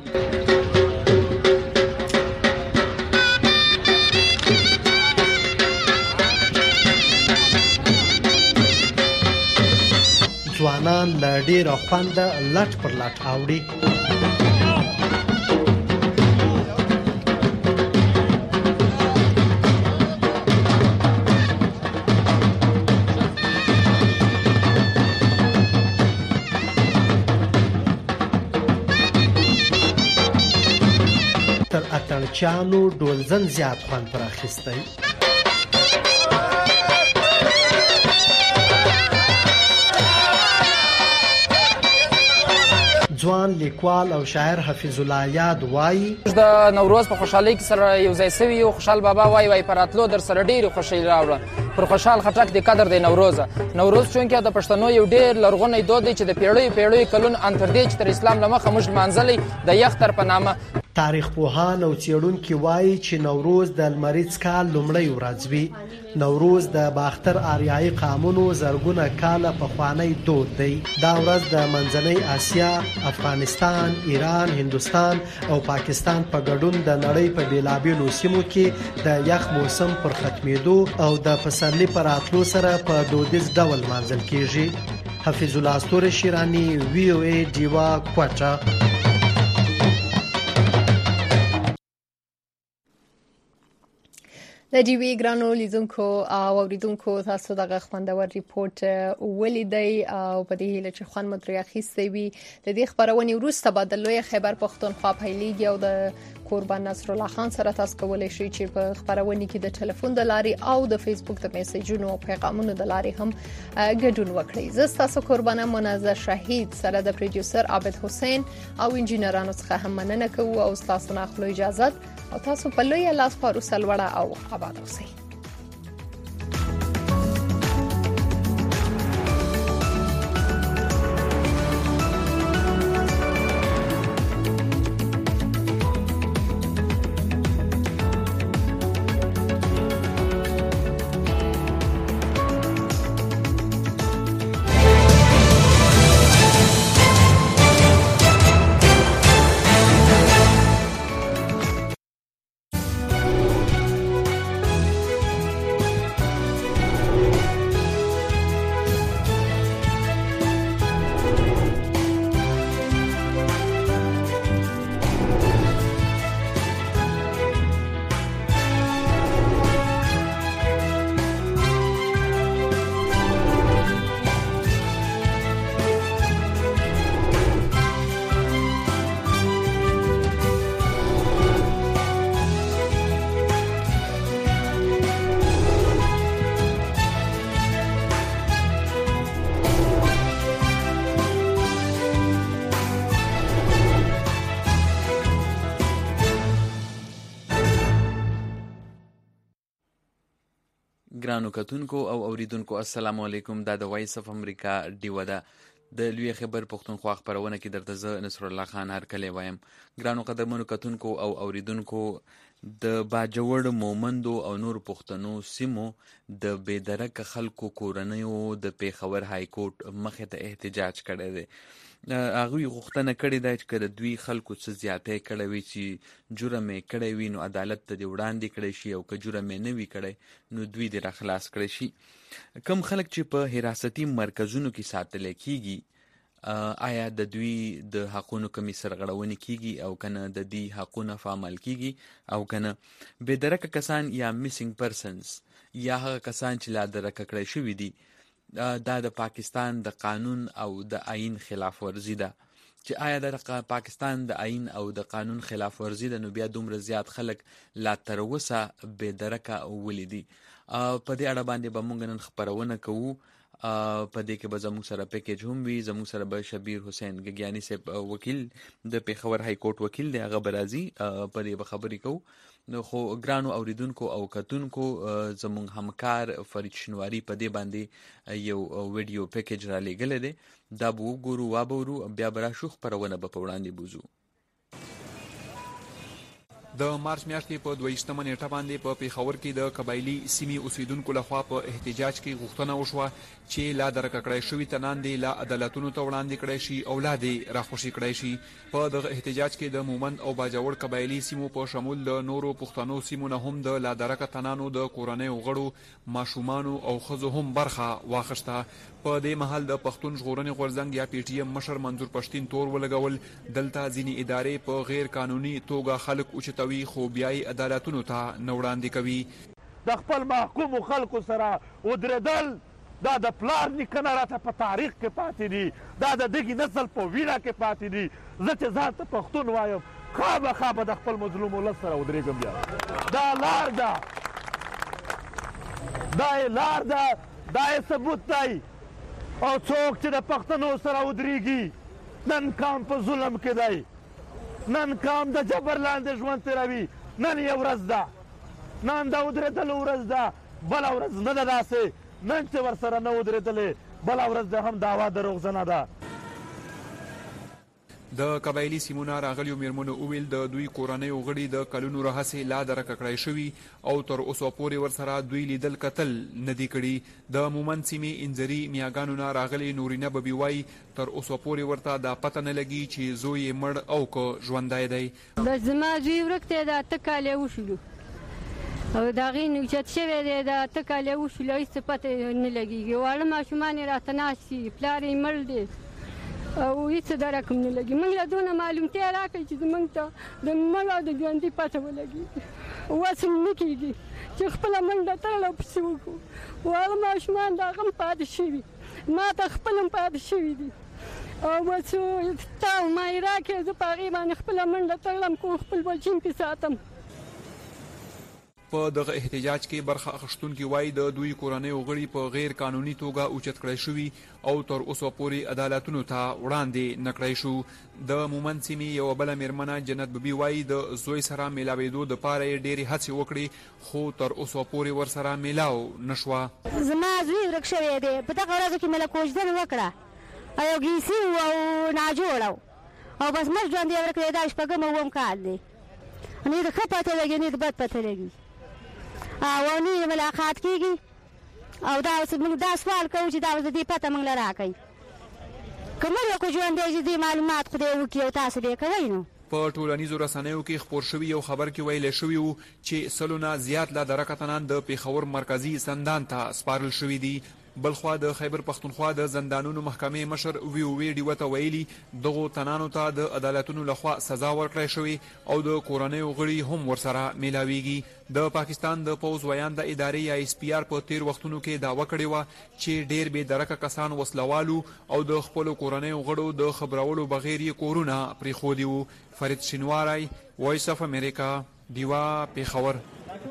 ځوانان له ډیره خونده لټ پر لټ اوړي. تر اتڼچیانو ډولزن زیات خوند پر اخیستی. ځوان لیکوال او شاعر حفیظ الله یاد وایي د نوروز په خوشحالۍ کې سره یو ځای سوي یو. خوشحال بابا وایي پر راتلو در سره ډېرې خوښۍ راوړه. پر خوشحال خټک د قدر دی نوروز. نوروز چونکې د پښتنو یو ډېر لرغونی دود دی چې د پیړیو کلونو ان تر دې چې تر اسلام له مخه موږ لمانځلی د یختر په نامه. تاریخ پوهان او څېړونکي وایي چې نوروز د لمریز کال لومړۍ ورځ وي. نوروز د باختر آریایي قامونو زرګونه کاله پخوانی دود دی. دا ورځ د منځنۍ اسیا، افغانستان، ایران، هندوستان او پاکستان په ګډون د نړۍ په بیلابیلو سیمو کې د یخ موسم پر ختمېدو او د پسرلي پر راتلو سره په دودیز ډول لمانځل کیږي. حفیظ الله استور شیرانی، VOA ډیوا، کوټه. د ډیوی ګرانو لیدونکو او اوریدونکو تاسو دغه خوندور ریپورت ولیدئ او په دې هیله چې خوند مو ترې اخیستی وي. د دې خبرونې وروسته به د لوی خیبر پښتونخوا پیلېږي او د قربان نصر الله خان سره تاسو کولای شئ چې په خبرونه کې د ټلیفون د لارې او د فیسبوک د میسجونو او پیغامونو د لارې هم ګډون وکړئ. زه تاسو قربانه منازه شهید سره د پروډوسر عابد حسین او انجینرانو څخه هم مننه کوو او تاسو نه خپل اجازه او تاسو په لوی لاس پارو سلوړه او آباد اوسئ. ګرانو کتونکو او اوریدونکو السلام علیکم. دا د وایس اف امریکا ډیوه ده. د لوی خبر پښتونخوا خبرونه کې درته زه نصر الله خان هرکلی وایم. ګرانو قدرمنو کتونکو او اوریدونکو، د باجوړ مومندو او نور پښتنو سیمو د بېدرک خلکو کورنیو د پیښور های کورټ مخې ته احتجاج کړی دی. هغوی غوښتنه کړې ده چې د دوی خلکو څه زیاتی کړی وي چې جرم یې کړی وي نو عدالت ته دې وړاندې کړی شي، او که جرم یې نه وي کړی نو دوی دې راخلاص کړی شي. کم خلک چې په حراستي مرکزونو کې ساتلی کیږي، آیا د دوی د حقونو کمی سرغړونې کیږي او کنه د دې حقونه فعال کیږي او کنه؟ بېدرکه کسان یا میسنګ پرسنز یا هغه کسان چې لا درکه کړی شوي دي، دا د پاکستان د قانون او د آئین خلاف ورزي ده. چې آیا د پاکستان د آئین او د قانون خلاف ورزي ده، نو بیا دومره زیات خلک لا تر اوسه بېدرکه ولیدي. په دې اړه باندې به موږ نن خبرونه کوو. په دې کې به زموږ سره پیکیج هم وي. زموږ سره به شبیر حسین ګګیانی صاحب وکیل د پیښور های کورټ وکیل دی، هغه به راځي، په دې به خبرې کوو. نو خو ګرانو اوریدونکو او کتونکو، زموږ همکار فرید شنواری په دې باندې یو ویډیو پیکیج را لېږلی دی. دا به وګورو، وابورو، بیا به راشو، خپرونه به په وړاندې بوزو. د مارچ میاشتې په 22 نیټه باندې په پیښور کې د قبایلي سیمې اوسیدونکو لخوا په احتجاج کې غوښتنه وشوه چې لا درکه کړی شوي تناندې لا عدالتونو ته وړاندې کړی شي او لا دې راخوشي کړی شي. په دغه احتجاج کې د مومند او باجوړ قبایلي سیمو په شمول د نورو پښتنو سیمو نه هم د لا درکه تنانو د کورنیو غړو، ماشومانو او ښځو هم برخه واخیسته. په دې مهال د پښتون ژغورنې غورځنګ یا پی ټی ایم مشر منظور پښتین تور ولګول. دلته ځینې ادارې په غیر قانوني توګه خلک اوچتوي، خو بیا یې عدالتونو ته نه وړاندې کوي. د خپل محکومو خلکو سره ودرېدل دا د پلار نیکه نه راته په تاریخ کې پاتې دي، دا د دغې نسل په وینه کې پاتې دي. زه چې ځان ته پښتون وایم، خامخا به د خپل مظلوم ولس سره ودرېږم. بیا دا لار ده، دا یې لار ده، دا یې ثبوت دی. او څوک چې د پښتنو سره ودرېږي، نن کام په ظلم کې دی، نن کام د جبر لاندې ژوند تېروي. نن یې ورځ ده، نن د ودرېدلو ورځ ده، بله ورځ نه ده داسې. نن چې ورسره نه ودرېدلې، بله ورځ د هم دعوا د روغزنه ده. د قبایلي سیمونه راغلیو میرمنو وویل د دوی کورنیو غړي د کلونو راهیسې لا درکه کړی شوي او تر اوسه پورې ورسره دوی لیدل کتل نه دي کړي. د مومند سیمې انځري میاګانو نه راغلې نورینه ببي وایي تر اوسه پورې ورته دا پته نه لګي چې زوی یې مړ او که ژوندی دی. زما زوی ورک دی، دا 8 کاله وشولو او د هغې نه اوچت شوی دی، دا 8 کاله وشولو، هېڅ پته نه لګېږي. واړه ماشومان یې راته ناست دي، پلار یې مړ دی او هېڅ درک هم نه لګي. موږ له دونه معلومتیا راکړئ چې زموږ ته د مړ او د ژوندي پته ولګېږي. وس هم نه کېږي چې خپله منډه تړله پسې وکړو. واړه ماشومان د هغه هم پاتې شوي، ما ته خپل هم پاتې شوي دي. او وڅو تا ما راکې زه په هغې باندې خپله منډه تړم کو خپل بچیم پې ساتم. په دغه احتجاج کې برخه اخیستونکي وایي د دوی کورنۍ غړي په غیر قانوني توګه اوچت کړی شوي او تر اوسه پورې عدالتونو ته وړاندې نه کړی شو. د مومند سیمې یوه بله مېرمنه جنت ببي وایي د زوی سره میلاوېدو دپاره یې ډېرې هڅې وکړې خو تر اوسه پورې ورسره میلاو نه شوه. زما زوی ورک شوی دی په دغه ورځو کې مې له کوژدن وکړه او یو ګیسي و او ناجوړه او بس مړ ژوند یې ورکړی دا شپږم اووم کال دی. نه د ښه پته لګي نه د بد پته لګي او نه ملاقات کېږي او موږ دا سوال کوو چې دا اوس د دې پته موږ له راکوئ که مړ یو که ژوندی چې دې معلومات خدای وکړي او تاسو به یې کوئ. نو په ټولنیزو رسنیو کې خپور شوي یو خبر کې ویلی شوي وو چې سلو نه زیات لا درکه تنان د پېښور مرکزي زندان ته سپارل شوي دي. بلخوا د خیبر پښتونخوا د زندانونو محکمې مشر وی ډیوه ته ویلي دغو تنانو ته د عدالتونو لخوا سزا ورکړی شوې او د کورنیو غړي هم ورسره میلاویږي. د پاکستان د پوځ ویان د ادارې یا اس پی آر په تیر وختونو کې دعوه کړې وه چې ډېر بې درکه کسان وسلوالو او د خپلو کورنیو غړو د خبرولو بغیر یې کورونه پرېښودي وو. فرید شینواری، وایس اف امریکا، ډیوه، پېښور.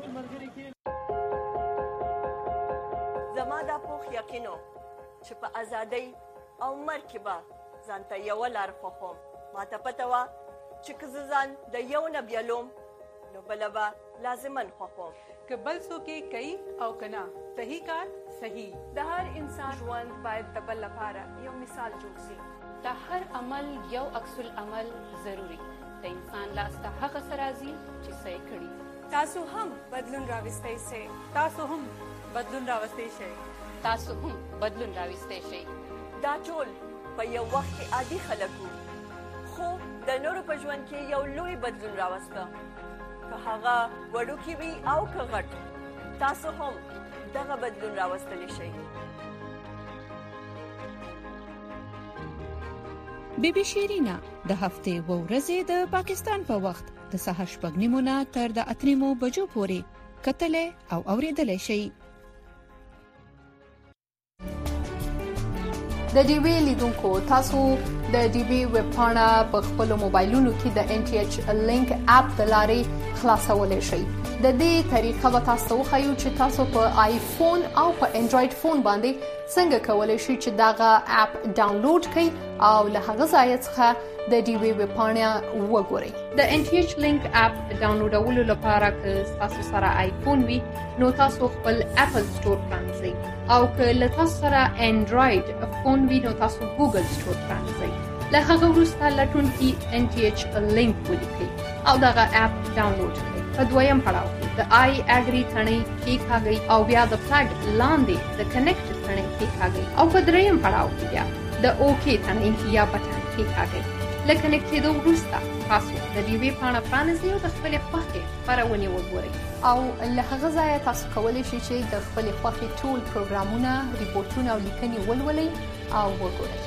زما دا پوخ یقینو چې په ازادۍ او مرګ کې به ځان ته یوه لار خوښوم. ما ته پته وه چې که زه ځان د یو نه بیلوم نو بله به لازما خوښوم. که بل څوک یې کوي او که نه صحیح کار صحیح. د هر انسان ژوند باید د بل لپاره یو مثال جوړ شي. د هر عمل یو عکس العمل ضروري. د انسان لاس ته هغه څه راځي چې څه یې کړي. تاسو هم بدلون راوستی شئ. تاسو هم بدلون راوستی شئ. تاسو هم بدلون راوستی شئ. دا ټول په یو وخت کې عادي خلک وو خو د نورو په ژوند کې یو لوی بدلون راوسته. که هغه وړوکی وي او که غټ تاسو هم دغه بدلون راوستلی شئ. بی بی شیرینا د هفتې و ورځې د پاکستان په وخت د سهار 8:30 نه تر د 8:30 بجو پورې کتلې او اوریدلې شي. د ډي وی لیدونکو تاسو د ډي وی ویب پاڼه په خپل موبایلونو کې د ان ټي ایچ لینک اپ د لارې خلاصولای شئ. د دې طریقه به تاسو وښیو چې تاسو په آیفون او په انډراید فون باندې څنګه کولای شئ چې دغه اپ ډاونلوډ کړئ او له هغه ځای څخه د ډي وی ویب پاڼه وګورئ. د ان ټي ایچ لینک اپ ډاونلوډولو لپاره که تاسو سره آیفون وي نو تاسو خپل اپل سٹور پرانځئ او که له تاسو سره انډراید فون وي نو تاسو ګوګل سٹور پرانځئ. له هغه وروسته لټونکي ان ټي ایچ لینک ولیکئ او دغه اپ ډاونلوډ کړئ. په دویم پړاو کې د آی اګری ثنې کېکاږئ او بیا د فلګ لاندې د کنیکټ ثنې کېکاږئ او په دریم پړاو کې بیا د اوکی ثنې یا بټن کېکاږئ. له کنیکټېدو وروسته تاسو د ډي وی پاڼه پرانیزئ او د خپلې خوښې خپرونې وګورئ او له هغه ځایه تاسو کولی شئ چې د خپلې خوښې ټول پروګرامونه، ریپورټونه او لیکنې ولولئ او وګورئ.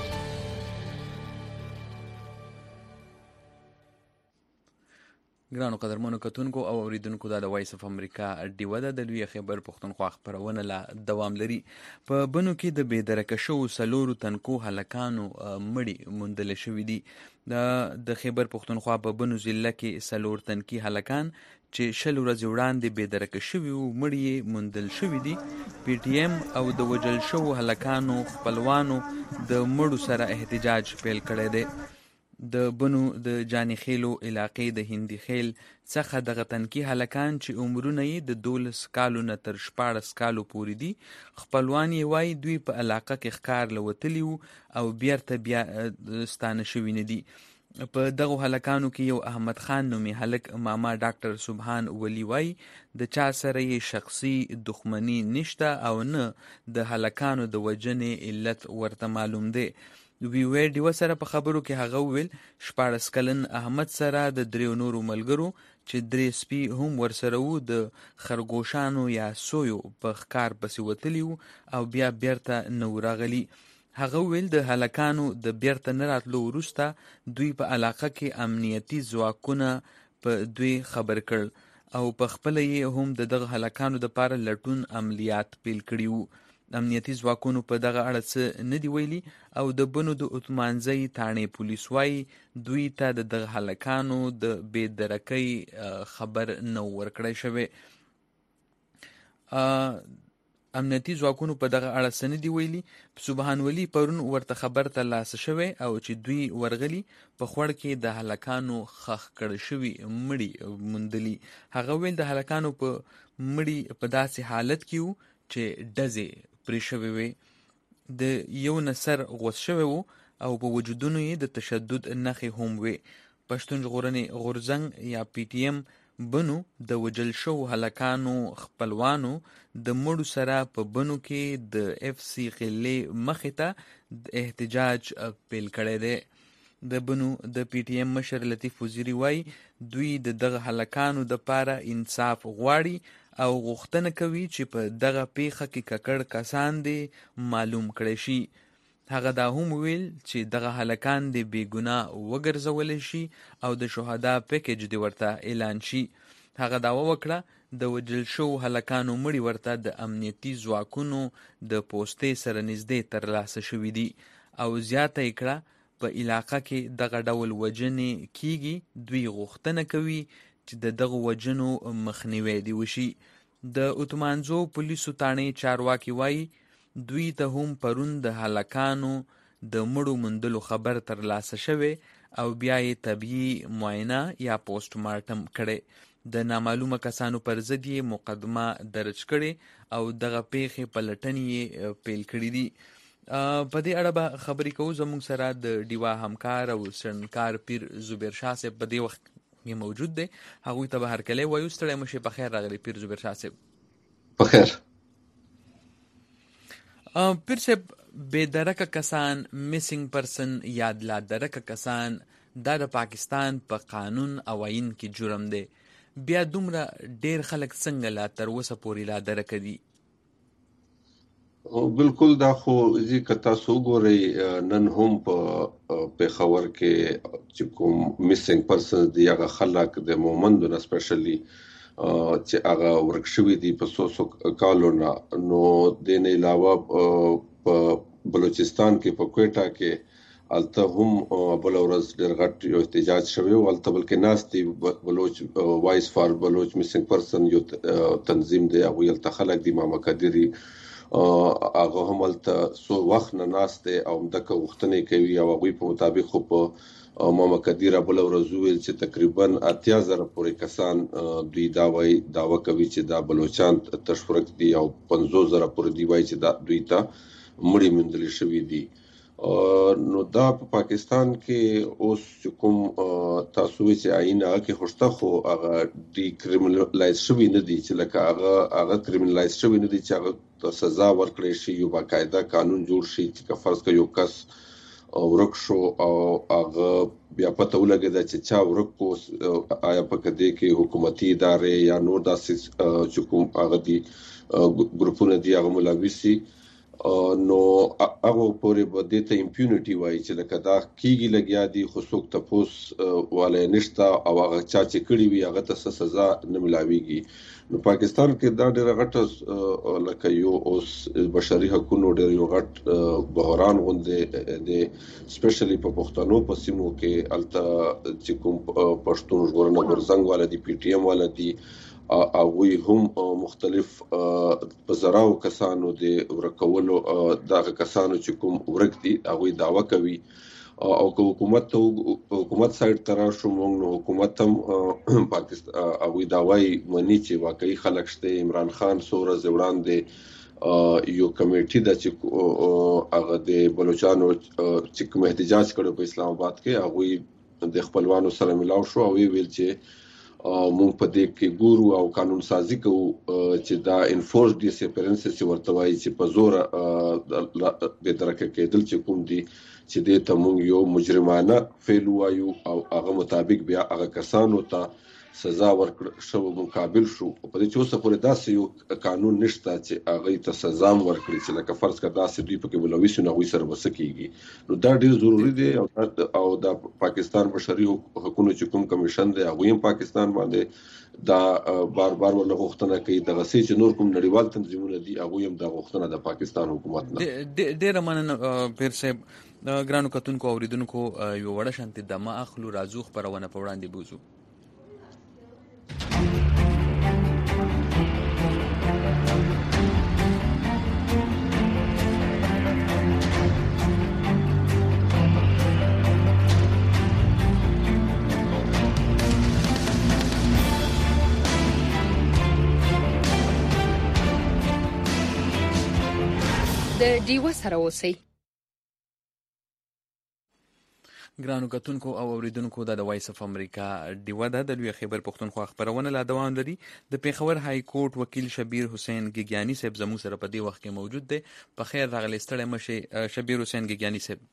ګرانو قدرمنو کتونکو او اوریدونکو دا د وایس اف امریکا ډیوه ده د لوی خیبر پښتونخوا خپرونه لا دوام لري. په بنو کې د بې درکه شوو څلورو تنکو هلکانو مړي موندل شوي دي. د خیبر پښتونخوا په بنو ضلع کې څلور تنکي هلکان چې 20 ورځې وړاندې بې درکه شوي وو مړي یې موندل شوي دي. پی ټي ایم او د وژل شوو هلکانو خپلوانو د مړو سره احتجاج پیل کړی دی. د بنو د جانی خیلو علاقې د هندي خیل څخه دغه تنکي هلکان چې عمرونه یې د 12 کالو نه تر 14 کالو پورې دي خپلوان یې وایي دوی په علاقه کې ښکار له وتلي وو او بیرته بیا ستانه شوي نه دي. په دغو هلکانو کې یو احمد خان نومي هلک ماما ډاکټر سبحان ولی وایي د چا سره یې شخصي دښمني نشته او نه د هلکانو د وجنې علت ورته معلوم دی. وی ډیوه سره په خبرو کې هغه ویل 14 کلن احمد سره د 3 نورو ملګرو چې 3 سپي هم ورسره وو د خرګوشانو یا سویو په ښکار پسې وتلي وو او بیا بیرته نه راغلي. هغه ویل د هلکانو د بیرته نه راتلو وروسته دوی په علاقه کې امنیتي ځواکونه په دوی خبر کړ او په خپله یې هم د دغه هلکانو دپاره لټون عملیات پیل کړي وو. امنیتي ځواکونو په دغه اړه څه نه دي ویلي او د بنو د اتمانځي تاڼې پولیس وایي دوی ته د دغه هلکانو د بې درکۍ خبر نه ورکړی شوی. امنیتي ځواکونو په دغه اړه څه نه دي ویلي. سبحان ولي پرون ورته خبر ترلاسه شوی او چې دوی ورغلي په خوړ کې د هلکانو خښ کړل شوي مړي موندلي. هغه ویل د هلکانو په مړي په داسې حالت کې وو چې ډزې پرې شوې وې، د یو نه سر غوڅ شوی وو او په وجودونو یې د تشدد نښې هم وې. پښتون ژغورنې غورځنګ یا پی ټی ایم بنو د وجل شو هلکانو خپلوانو د مړو سره په بنو کې د اف سی قلې مخې ته احتجاج پیل کړی دی. د بنو د پی ټی ایم مشر لطیف وزیری وایي دوی د دغه هلکانو د پاره انصاف غواړي او غوښتنه کوي چې په دغه پیښه کې ککړ کسان دي معلوم کړي شي. هغه دا هم ویل چې دغه هلکان د بېګناه وګرځولی شي او د شهدا پیکج دی ورته اعلان شي. هغه دعوه وکړه د وجل شو هلکانو مړي ورته د امنیتي ځواکونو د پوستې سره نږدې ترلاسه شوي دي او زیاته یې کړه په علاقه کې دغه ډول وژنې کیږي. دوی غوښتنه کوي چې د دغه وژنو مخنیوی دی وشي. د اتمانځو پولیسو تاڼې چارواکي وایي دوی ته هم پرون د هلکانو د مړو موندلو خبر ترلاسه شوی او بیا یې طبیعي معاینه یا پوسټ مارټم کړی. د نامعلومه کسانو پر ضد یې مقدمه درج کړې او دغه پیښې پلټنې یې پیل کړي دي. په دې اړه به خبرې کوو. زموږ سره د ډیوا همکار او څېړنکار پیر زبیر شاه صاحب په دې وخت کې موجود دی. هغوی ته به هرکلی وایو. ستړی مه شئ. په خیر راغلی پیر زبیر شاه صاحب. په خیر. پیر صاحب، بې درکه کسان، میسنګ پرسن یا لا درکه کسان دا د پاکستان په قانون او آئین کې جرم دی. بیا دومره ډیر خلک څنګه لا تر اوسه پورې لا درکه دي؟ بالکل دا خو که تاسو وګورئ نن هم په پېښور کې چې کوم میسنګ پرسن دي هغه خلک د مومندو نه سپیشلی چې هغه ورک شوي دي په څو کالو نه. نو د نه علاوه په بلوچستان کې په کویټه کې هلته هم بله ورځ ډېر غټ یو احتجاج شوی و. هلته بلکې ناست دي بلوچ وایس فار بلوچ میسنګ پرسن یو تنظیم دی. هغوی هلته خلک دي ماما قدري هغه هم هلته څو وخت نه ناست دی او همدغه غوښتنې کوي او هغوی په مطابق خو په ماما قدیره بله ورځ وویل چې تقریبا 80,000 پورې کسان دوی دعوه کوي چې دا بلوچان تشورک دي او 50,000 پورې دوی وایي چې دا دوی ته مړي موندل شوي دي. نو دا په پاکستان کې اوس چې کوم تاسو وایي چې آئین هغه کې خو شته خو هغه ډي کریمینلایز شوي نه دي چې لکه هغه کریمینلایز شوي نه دي چې هغه ته سزا ورکړی شي. یو باقاعده قانون جوړ شي چې که فرض کړه یو کس ورک شو او هغه بیا پته ولګېده چې چا ورک کو، آیا په دې کې حکومتي ادارې یا نور داسې چې کوم هغه دي ګروپونه دي هغه ملوث شي، نو هغه پورې به دې ته امپیونټي وایي چې لکه دا کېږي لګیا دي خو څوک تپوس والی نشته او هغه چا چې کړي وي هغه ته څه سزا نه ملاویږي. نو پاکستان کې دا ډېره غټه لکه یو اوس بشري حقونو ډېر یو غټ بحران غوندې دی، سپیشلی په پښتنو په سیمو کې هلته چې کوم پښتون ژغورنه غورځنګ والا دي، پی ټي ایم والا دي، هغوی هم مختلف په زراو کسانو د ورکولو دغه کسانو چې کوم ورک دي هغوی دعوه کوي. او که حکومت سایډ ته راشو موږ نو حکومت هم پاکستان هغوی دعوی مني چې واقعي خلک شته. عمران خان څو ورځې وړاندې یو کمیټي ده چې هغه د بلوچانو چې کوم احتجاج کړی په اسلام آباد کې هغوی د خپلوانو سره ملاو شو او ویل چې مونږ په دې کې ګورو او قانون سازي کوو چې دا انفورس ډیسپیرنس چې ورته وایي چې په زور بې درکه کېدل چې کوم دي چې دې ته موږ یو مجرمانه فعل وایو او هغه مطابق بیا هغه کسانو ته سزا ورکړ شو مقابل شو. په دې چې اوسه پورې داسې یو قانون نشته چې هغه ته سزا ورکړي چې لکه فرض کړه داسې دوی پکې ولوي نو هغوی سره به څه کېږي. نو دا ډېر ضروري دی او د پاکستان بشري حقوقو چې کوم کمیشن دی هغوی هم پاکستان باندې دا بار بار ونه غوښتنه کوي دغه څه چې نور کوم نړیوال تنظیمونه دي هغوی هم دا غوښتنه د پاکستان حکومت نه. ډېره مننه پیر صاحب. ګرانو کتونکو اوریدونکو یو وړه شانتې دمه اخلو راځو خپرونه په وړاندې بوځو. د ډیوه سره اوسئ. ګرانو کتونکو او اوریدونکو د وایس اف امریکا ډیوه د لوی خیبر پښتونخوا خبرونه لا دوام لري. د پیښور های کورټ وکیل شبیر حسین ګیګیانی صاحب زمو سره په دې وخت کې موجود دی. په خیر راغلی ستړی مشه شبیر حسین ګیګیانی صاحب.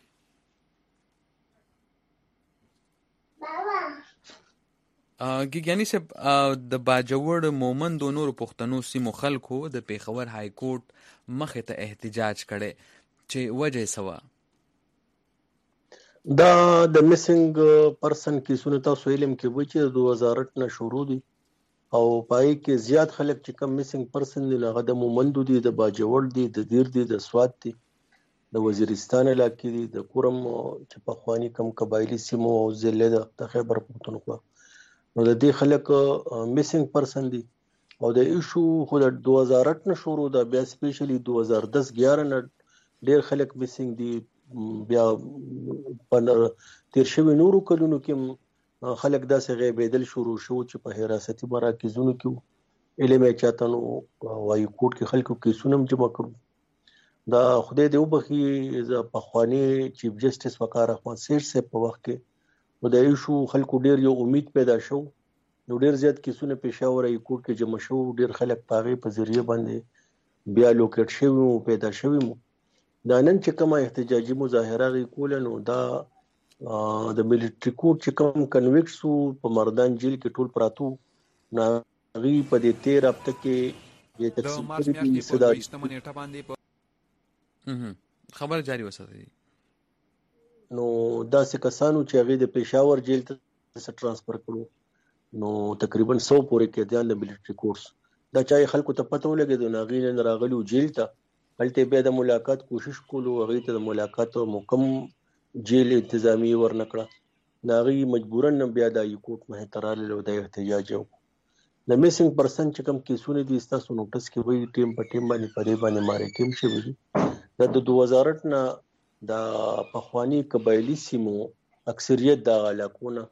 ګیګیانی صاحب د باجوړ مومند او نور پښتنو سیمو خلکو د پیښور های کورټ مخه ته احتجاج کړي چې وجه سوا دا د میسنګ پرسن کیسونه تاسو علم کې وایي چې 2008 نه شروع دي او پای کې زیات خلک چې کم میسنګ پرسن دي هغه د مومندو دي د باجوړ دي د دیر دي د سوات دي د وزیرستان علاقې دي د کورم چې په خواني کم قبایلی سیمو او ضلع د خیبر پښتونخوا نو د دې خلک میسنګ پرسن دي او د ایشو خو د 2008 نه شروع ده بیا سپیشلی 2010-11 نه ډیر خلک میسنګ دي. بیا په تیر شوی نورو کلونو کې خلک داسې غیبېدل شروع شو چې په حراستي مراکزونو کې علم یې چاته نو وایي کوټ کې خلکو کیسونه هم جمع کړو. دا خدای دې وبخي پخواني چیف جسټس وقار احمد سیر صاحب په وخت کې نو د ایشو خلکو ډیر یو امید پیدا شو نو ډیر زیات کیسونه پېښور های کورټ کې جمع شو. ډیر خلک په هغې په ذریعه باندې بیا لوکیټ شوي مو پیدا شوي مو. دا نن چې کومه احتجاجي مظاهره غوښتل کوله نو دا د ملټري کورټ چې کوم کنویکټس په مردان جیل کې ټول پراتو نو هغوی په دې 13 هفته کې د تقسیم کړي صدا خبر جاری وساتي نو داسې کسانو چې هغوی د پېښور جیل ته ټرانسفر کړو نو تقریبا 100 پورې کېدیان د ملټري کورټس دا چې خلکو ته پته ولګېدو نو هغوی نن راغلي جیل ته هلته بیا د ملاقات کوشش کولو هغوی ته د ملاقات محکم جیل انتظامی ورنکړه نو هغوی مجبورا بیا د های کورټ مخې ته راغلل او د احتجاج یې وکړو. د میسنګ پرسن چې کوم کیسونه دي ستاسو نوټس کې وایي ټیم په ټیم باندې په دې باندې مارکیم شوي دي. دا د 2008 نه د پخواني قبایلي سیمو اکثریت د علاقونه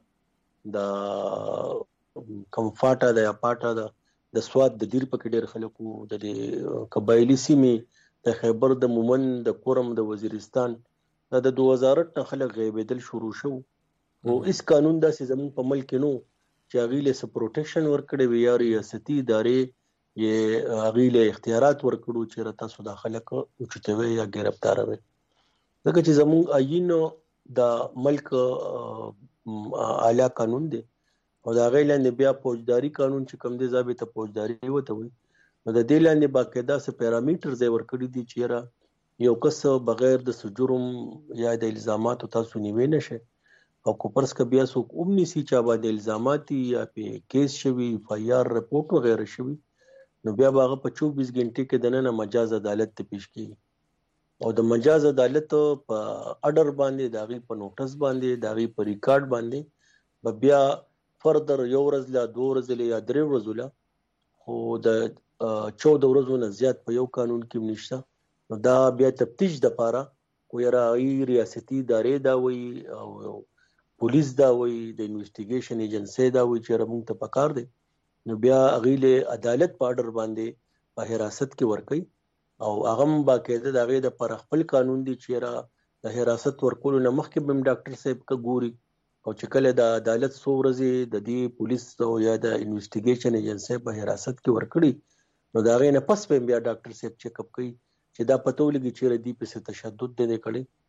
د کم فاټا د یا پاټا د سوات د دیر پکې ډېر خلکو د قبایلي سیمې د خیبر د مومن د کورم د وزیرستان دا د 2008 نه خلک غیبېدل شروع شو او اس قانون داسې زموږ په ملک کې نو چې هغوی له څه پروټیکشن ورکړی وي یا ریاستي ادارې یې هغوی له اختیارات ورکړو چې تاسو دا خلک اوچتوئ یا ګرفتاروئ. ځکه چې زموږ آیین د ملک اعلی قانون دی او د هغې لاندې بیا فوجداري قانون چې کوم دی ضابطه فوجداري ورته وایي نو د دې لاندې باقاعده څه پیرامیټرز یې ورکړي دي چې یاره یو کس بغیر د څه جرم یا د الزاماتو تاسو نیوی نه شئ او که فرض که بیا څوک ومنیسي چا باندې الزامات دي یا پې کیس شوي اف آی آر رپورټ وغیره شوي نو بیا به هغه په 24 غنټې کې دننه مجاز عدالت ته پیش کیږي او د مجاز عدالت په اډر باندې د هغوی په نوټس باندې د هغوی په ریکارډ باندې به بیا فردر یو ورځ لا 2 ورځې یا 3 ورځو لا خو د 14 ورځو نه زیات په یو قانون کې نشته نو دا بیا تفتیش دپاره کو یاره ریاستي ادارې دا وایي او پولیس دا وایي د انویسټیګیشن ایجنسۍ دا وایي چې یاره موږ ته پکار دی نو بیا هغوی له عدالت په اډر باندې په حراست کې ورکوي او هغه هم باقاعده د هغې دپاره خپل قانون دی چې یاره د حراست ورکولو نه مخکې به هم ډاکټر صاحب که ګوري او چې کله د عدالت څو ورځې د دې پولیس یا د انویسټیګیشن ایجنسۍ په حراست کې ورکړي نو د هغې نه پس به هم بیا ډاکټر صاحب چیک اپ کوي چې دا پته ولګي چې دی پسې تشدد دی کړی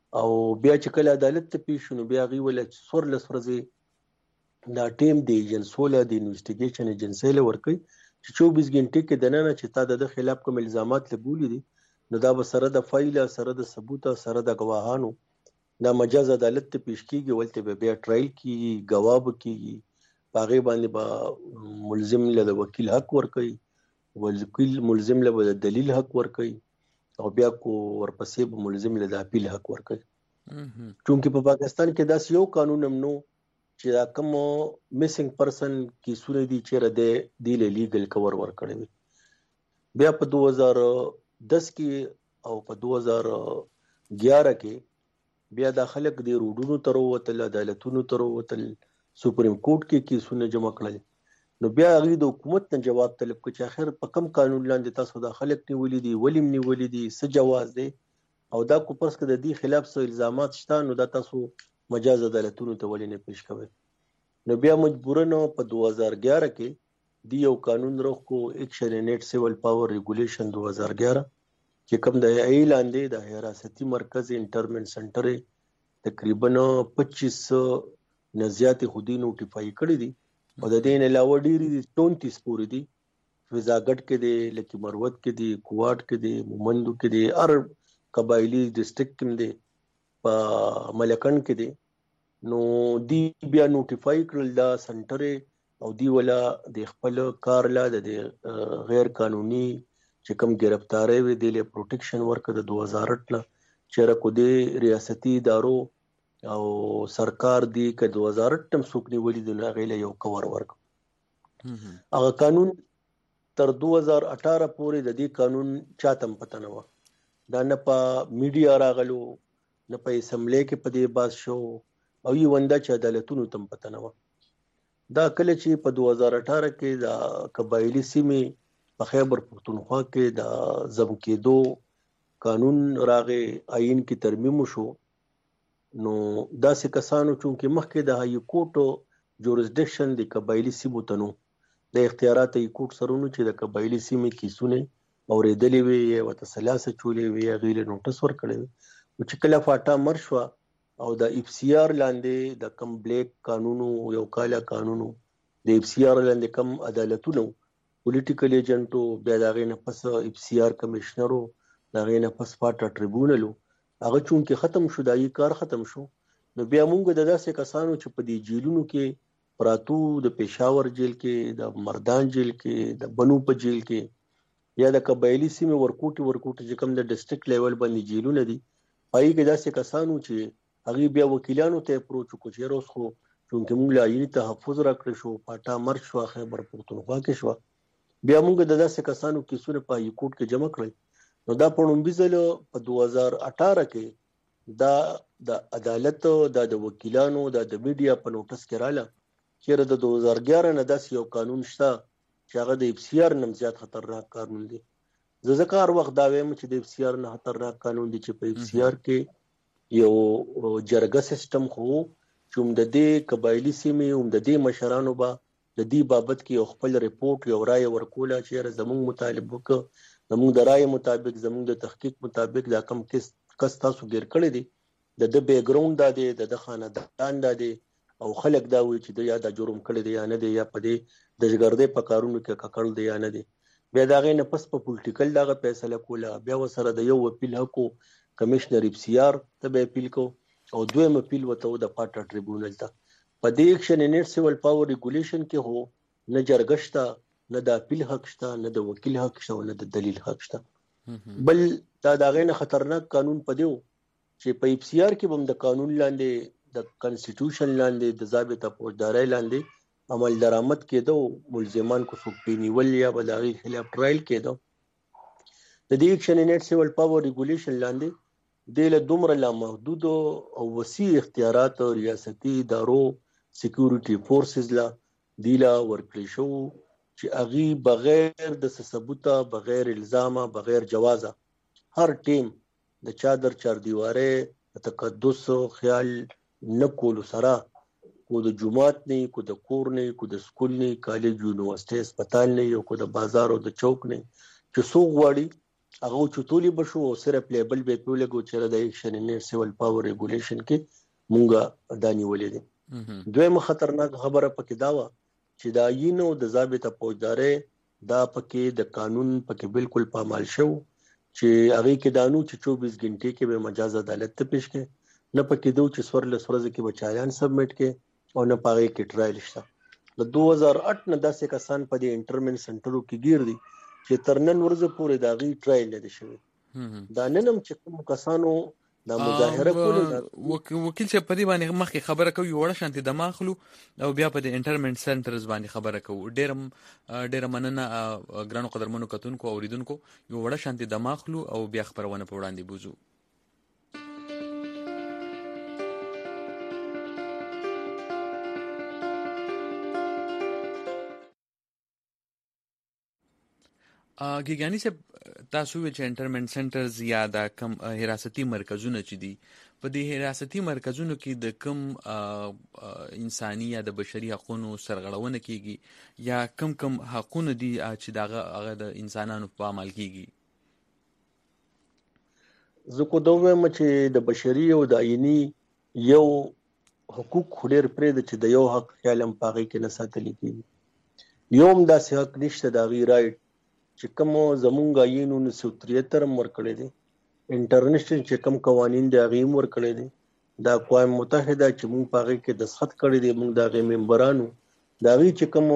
او بیا چې کله عدالت ته پیښ شو نو بیا هغوی ویل چې 14 ورځې دا ټیم د ایجنسوله د انویسټیګیشن ایجنسۍ له ورکوي چې 24 غنټې کې دننه چې تا د خلاف کوم الزامات لګولي دي نو دا به سره د فایل سره د ثبوت سره د گواهانو دا مجاز عدالت ته پیښ کیږي ولته به بیا ټرایل کیږي گواه به کیږي هغې باندې به ملزم له د وکیل حق ورکوي وکیل ملزم له د دلیل حق ورکوي او بیا کو ورپسې به ملزم له د اپیل حق ورکوي چونکې په پاکستان کې داسې یو قانون هم نو چې دا کوم میسنګ پرسن کیسونه دي چیرې د دی له لیګل کور ورکړی وي بیا په 2010 کې او په 2011 کې بیا د خلک د روډونو تر وتل عدالتونو تر وتل سپریم کورټ کې کیسونه جمع کړل نو بیا هغه د حکومت نه جواب طلب کړ چې اخر په کم قانون لاندې تاسو د خلک نیولې دي ولیم نیولې دي څه جواز دی او دا کو پرس کې د دې خلاف څه الزامات شته نو دا تاسو مجاز عدالتونو ته ولې نه پیښ کوي نو بیا مجبورن په 2011 کې دی یو قانون روخ کو ایکشن نیټ سیول پاور ریګولیشن 2011 چې کوم د اعلان دی د حراستی مرکز انټرمنټ سنټر تقریبا 25 نه زیات خودي نوټیفای کړی دي او د دې نه علاوه ډیری 34 پورې دي فضاګټ کې دي لکه مروت کې دي کوواټ کې دي مومندو کې دي هر قبایلی ډسټریکټ کې دي په ملکن کې دي نو دی بیا نوټیفای کړل دا سنټر او دی ولا د خپل کار لا د غیر قانوني چې کوم گرفتاری وي د پروټیکشن ورک د 2008 نه چیرې کو دی ریاستي ادارو او سرکار دی ک 2008 تم سوکنی ولی د غیله یو کور ورک هغه قانون تر 2018 پورې د دې قانون چاتم پته نه و دا نه په میډیا راغلو نه په اسمبلی کې په دې باز شو او یو ونده چې عدالتونو تم پته نه و دا کله چې په 2018 کې د قبایلی سیمې په خیبر پختونخوا کې د ضم کېدو قانون راغی آئین کې ترمیم شو نو داسې کسانو چونکې مخکې د هاي کورټ جورسډکشن د قبایلی سیمو تنو د اختیارات هاي کورټ سرونو چې د قبایلی سیمې کیسونه اورېدلې وي او تسلاسه چولې وي غیر نوټس ورکړي چې کله فاټا مرشوا او د اف سی آر لاندې د کم بلیک قانونو یو کاله قانونو د اف سی آر لاندې کم عدالتونو پولیټیکل ایجنټو بیا دا غي نه پس اف سی آر کمشنرو دا غي نه پس فاټا ټریبونلو هغه چون کې ختم شو دای کار ختم شو نو بیا موږ د داسې کسانو چې په دې جیلونو کې پراتو د پېښور جیل کې د مردان جیل کې د بنو په جیل کې یا د قبایلی سیمه ورکوټ چې کوم د ډسټریکټ لیول باندې جیلونه دي پای کې داسې کسانو چې هغه بیا وکیلانو ته اپروچ کو چې روز خو چونکې موږ لا یې تحفظ راکړ شو پاټا مرچ شو خیبر پختونخوا کې شو بیا موږ د داسې کسانو کې سونه په هاي کورټ کې جمع کړل نو دا په لومبي ځل په 2018 کې دا د عدالت د وکیلانو د میډیا په نوټس کې رااله چې د 2011 نه داسې یو قانون شته چې هغه د اف سی آر نم زیات خطرناک قانون دی زه کار وخت دا وایم چې د اف سی آر نه خطرناک قانون دی چې په اف سی آر کې یو جرګه سیستم خو چې د دې قبایلی سیمې د دې مشرانو با د دې بابت کې یو خپل ریپورت یو رائے ورکوله چې زموږ مطالب وک زموږ د رائے مطابق زموږ د تحقیق مطابق دا کم کس تاسو ګیر کړی دی د بیک ګراوند دا دی د خاندان دا دی او خلک دا وایي چې دا جرم کړی دی یا نه دی یا په دې د جګړې په کارونو کې ککړ دی یا نه دی بیا دا غي نه پس په پولیټیکل دغه فیصله کوله بیا وسره د یو اپیل حق کمشنر اف سی آر ته به اپیل کو او دویم اپیل وته د پاټا ټریبونل ته په دې ایکشن نیټ سیول پاور ریګولیشن کې هو نه جرګشتا نه د اپیل حق شته نه د وکیل حق شته نه د دلیل حق شته بل دا دغه نه خطرناک قانون پدیو چې په اف سی آر کې هم د قانون لاندې د کانسټیټیوشن لاندې د ضابطه فوجداري لاندې عمل درآمد کېدو ملزمان کو څوک نیول یا بلغي خلاف ټرایل کېدو د دې ایکشن نیټ سیول پاور ریګولیشن لاندې د له دومره لا محدود او وسیع اختیارات ریاستي ادارو سکیورټي فورسز لا دیلا ورکړل شو چې اغي بغیر د ثبوت بغیر الزام بغیر جوازه هر ټیم د چادر چار دیواره تقدس خیال نکول سره کو د جمعات نه کو د کور نه کو د سکول نه کالج یونیورسيټي هسپتال نه یو کو د بازار او د چوک نه چې څو غواړي هغه چټولي بشو او صرف لیبل به پیولګو چې د ایکشن ان سیول پاور ریګولیشن کې مونږه دانی ولې دي دویمه خطرناک خبره پکې دا و چې دا یینو د ضابطه فوجداري دا پکې د قانون پکې بالکل پامال شو چې هغه کې دانو چې 24 غنټې کې به مجاز عدالت ته پیش کې نه پکې دوه چې سورل سورز کې بچایان سبمټ کې او نه پاره کې ټرایل شته د 2008 نه داسې کسان په دې انټرمن سنټرو کې گیر دي چې ترنن ورځ پورې دا غي ټرایل نه دي شوی دا ننم چې کوم کسانو دا مظاهره کوله وکیل چې په دې باندې مخکې خبره کوي وړه شانتي دماغلو او بیا په دې انټرمنټ سنټرز باندې خبره کوي ډېر مننه ګرانو قدرمنو کتونکو اوریدونکو یو وړه شانتي دماغلو او بیا خبرونه په وړاندې بوزو ګیګانی چې تاسو چې انټرمنټ سنټرز یا د کم حراستي مرکزونه چې دي په دې حراستي مرکزونو کې د کم انساني یا د بشري حقوقو سرغړونه کیږي یا کم حقوقونه دي چې دغه د انسانانو په عمل کیږي زه کو دوه چې د بشري او د عیني یو حقوق خډیر پرې د چې د یو حق خیالم پاغي کې نه ساتل کیږي یوم دا سه حق نشته د غیر رائټ چې کوم زمونږ عینو 1973 ورکړی دي انټرنیشنل چې کوم قوانین د غیم ورکړی دي د اقوام متحده چې مونږ پاغي کې دستخط کړی دي مونږ د غیم ممبرانو دا وی چې کوم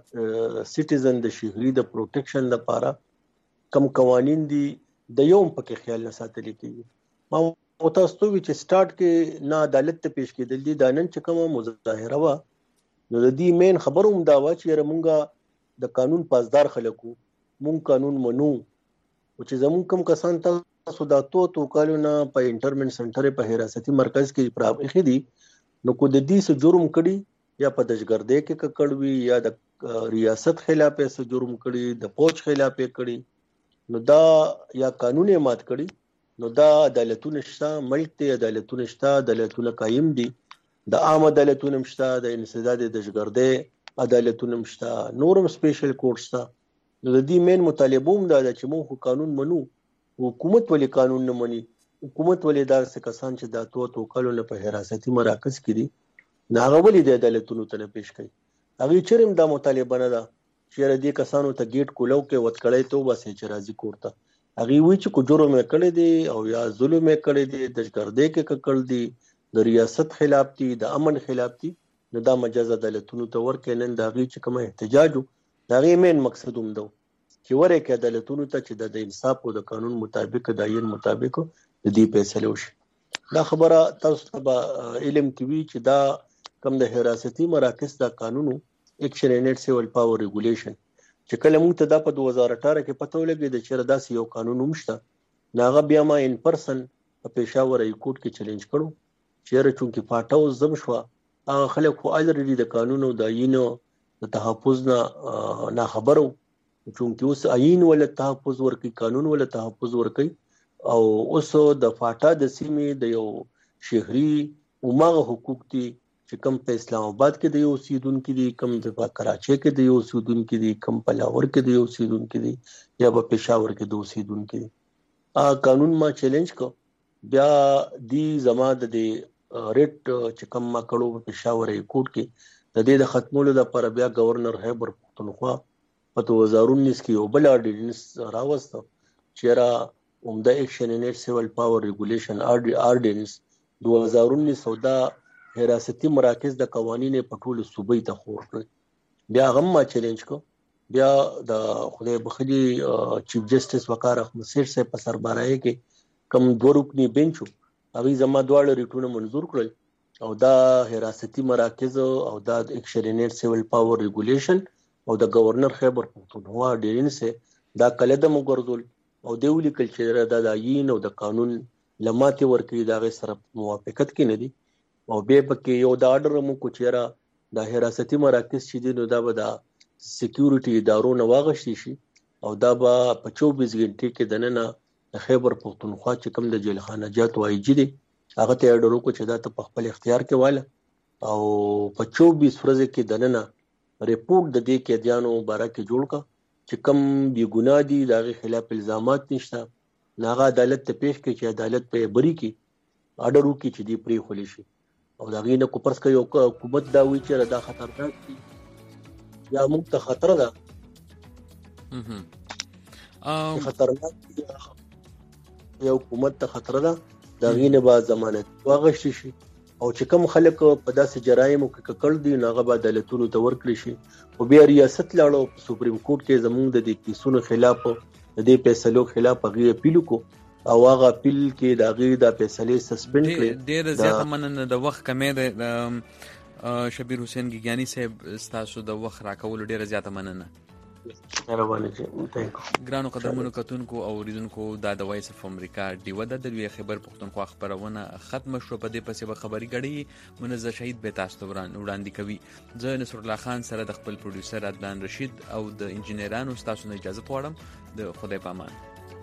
د سټیزن د شهري د پروټیکشن لپاره کوم قوانین دي د یوم پکې خیال نه ساتل کیږي ما تاسو ته چې سٹارټ کې نه عدالت ته پیش کېدل دي دا نن چې کوم مظاهره وا نو د دې مین خبروم دا و چې مونږه د قانون پاسدار خلکو مونږ قانون منو او چې زموږ کوم کسان تاسو دا تو کالو نه په انټرمنټ سنټر په حراستي مرکز کې پراخې دي نو کو د دې سره جرم کړي یا په دشګردې کې کړوي یا د ریاست خلاف سره جرم کړي د فوج خلاف کړي نو دا یا قانون مات کړي نو دا عدالتونه شته ملک ته عدالتونه شته عدالتونه قائم دي د عام عدالتونه شته د انسداد د دشګردې عدالتونه شته نورم سپیشل کورټ شته نو د دې مین مطالبه هم دا چې موږ قانون منو حکومت ولې قانون نه مني حکومت ولې دار څه کسان چې دا تو کالو نه په حراستي مراکز کې دي ناغه ولې د عدالتونو ته پیش کوي هغه چرېم دا مطالبه نه ده چې ردی کسانو ته گیټ کولو کې وت کړی ته واسه چې راځي کوړه هغه وی چې کو جرم کړی دی او یا ظلم کړی دی دشګردې کې کړل دی د ریاست خلاف دی د امن خلاف دی نو دا مجاز عدالتونو ته ورکې نن دا غي چې کوم احتجاج دا غي مین مقصد هم ده چې ورې کې عدالتونو ته چې د انصاف او د قانون مطابق د عین مطابق د دې فیصله وشي دا خبره تاسو ته علم کوي چې دا کم د حراستي مراکز دا قانون ایکشن ان سیول پاور ریګولیشن چې کله موږ ته دا په 2018 کې پته ولګی د چیرې داسې یو قانون ومشته ناغه بیا ما ان پرسن په پېښور ای کوټ کې چیلنج کړو چیرې چونکی پټاو زم شو هغه خلک خو الریډي د قانون او د عینو د تحفظ نه خبرو چونکی اوس عین ول تحفظ ورکی قانون ول تحفظ ورکی او اوس د فاټا د سیمې د یو شهري عمره حقوق دي چې کم په اسلام آباد کې د یو اوسیدونکو دي کم د کراچي کې د یو اوسیدونکو دي کم په لاهور کې د یو اوسیدونکو دي یا په پېښور کې د اوسیدونکو دي قانون ما چیلنج کو بیا دی زما د ریټ چې کم ما کړو په پېښور کوټ کې د دې د ختمولو لپاره بیا گورنر خیبر پختونخوا په 2019 کې یو بل آرډیننس راوسته چې را عمده ایکشن ان سیول پاور ریګولیشن آرډیننس 2019 دا حراستي مراکز د قوانینو په ټولو صوبې ته خور کړ بیا هم ما چیلنج کو بیا د خدای بخلي چیف جسټس وقار احمد سیر صاحب په سربراهي کې کم دوه رکنی بنچ هغه زما دواړه ریټونه منزور کړل او دا حراستي مراکز او دا ایکشن ان سیول پاور ریګولیشن او د گورنر خیبر پختونخوا ډیرینس دا کله د مګرزول او دیولي کلچر د عین او د قانون لماته ورکی دا غي سره موافقت کې نه دي او به پکې یو د آرډر مو کو چیرې د حراستي مراکز چې دي نو دا به د سکیورټي ادارو نه واغشتي شي او دا به په 24 غنټې کې دننه د خیبر پختونخوا چې کوم د جیل خانه جات وایي دي هغه ته آرډر کو چې دا ته خپل اختیار کې واله او په 24 ورځې کې دننه ریپورت د دې کې دیانو بارا کې جوړ کا چې کم بې ګناه دي د هغې خلاف الزامات نشته، نو هغه عدالت ته پیښ کړي چې عدالت په بری کې آرډر وکړي چې دې پرېښودلی شي. او د هغې نه کو فرض کړه یو حکومت دا وایي چې دا خطرناک دي یا موږ ته خطره ده خطرناک دي، یو حکومت ته خطره ده، د هغې نه به ضمانت واخیستل شي او چې کوم خلک په داسې جرایمو کې ککړ دي نو هغه به عدالتونو ته ورکړي شي. او بیا ریاست لاړو په سپریم کورټ کې زموږ د دې کیسونو خلاف د دې فیصلو خلاف هغې اپیل وکړو او هغه اپیل کې د هغې دا فیصلې سسپینډ کړې. ډېره زیاته مننه، د وخت کمی دی. شبیر حسین ګیګیاني صاحب ستاسو د وخت راکولو ډېره زیاته مننه. ګرانو قدرمنو کتونکو او اوریدونکو دا د وایس اف امریکا ډیوه ده د لوی خبر پښتونخوا خبرونه ختمه شوه. په دې پسې به خبري غړي منزه شهید به تاسو ته وړاندې کوي. زه نصر الله خان سره د خپل پروډوسر عدنان رشید او د انجینرانو ستاسو نه اجازه غواړم. د خدای په امان.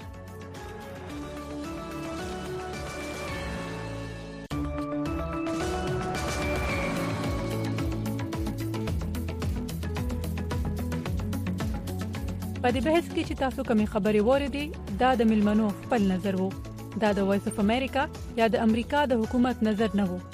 په دې بحث کې چې تاسو کومې خبرې واورېدې دا د ملمنو خپل نظر وو، دا د وایس اف امریکا یا د امریکا د حکومت نظر نه وو.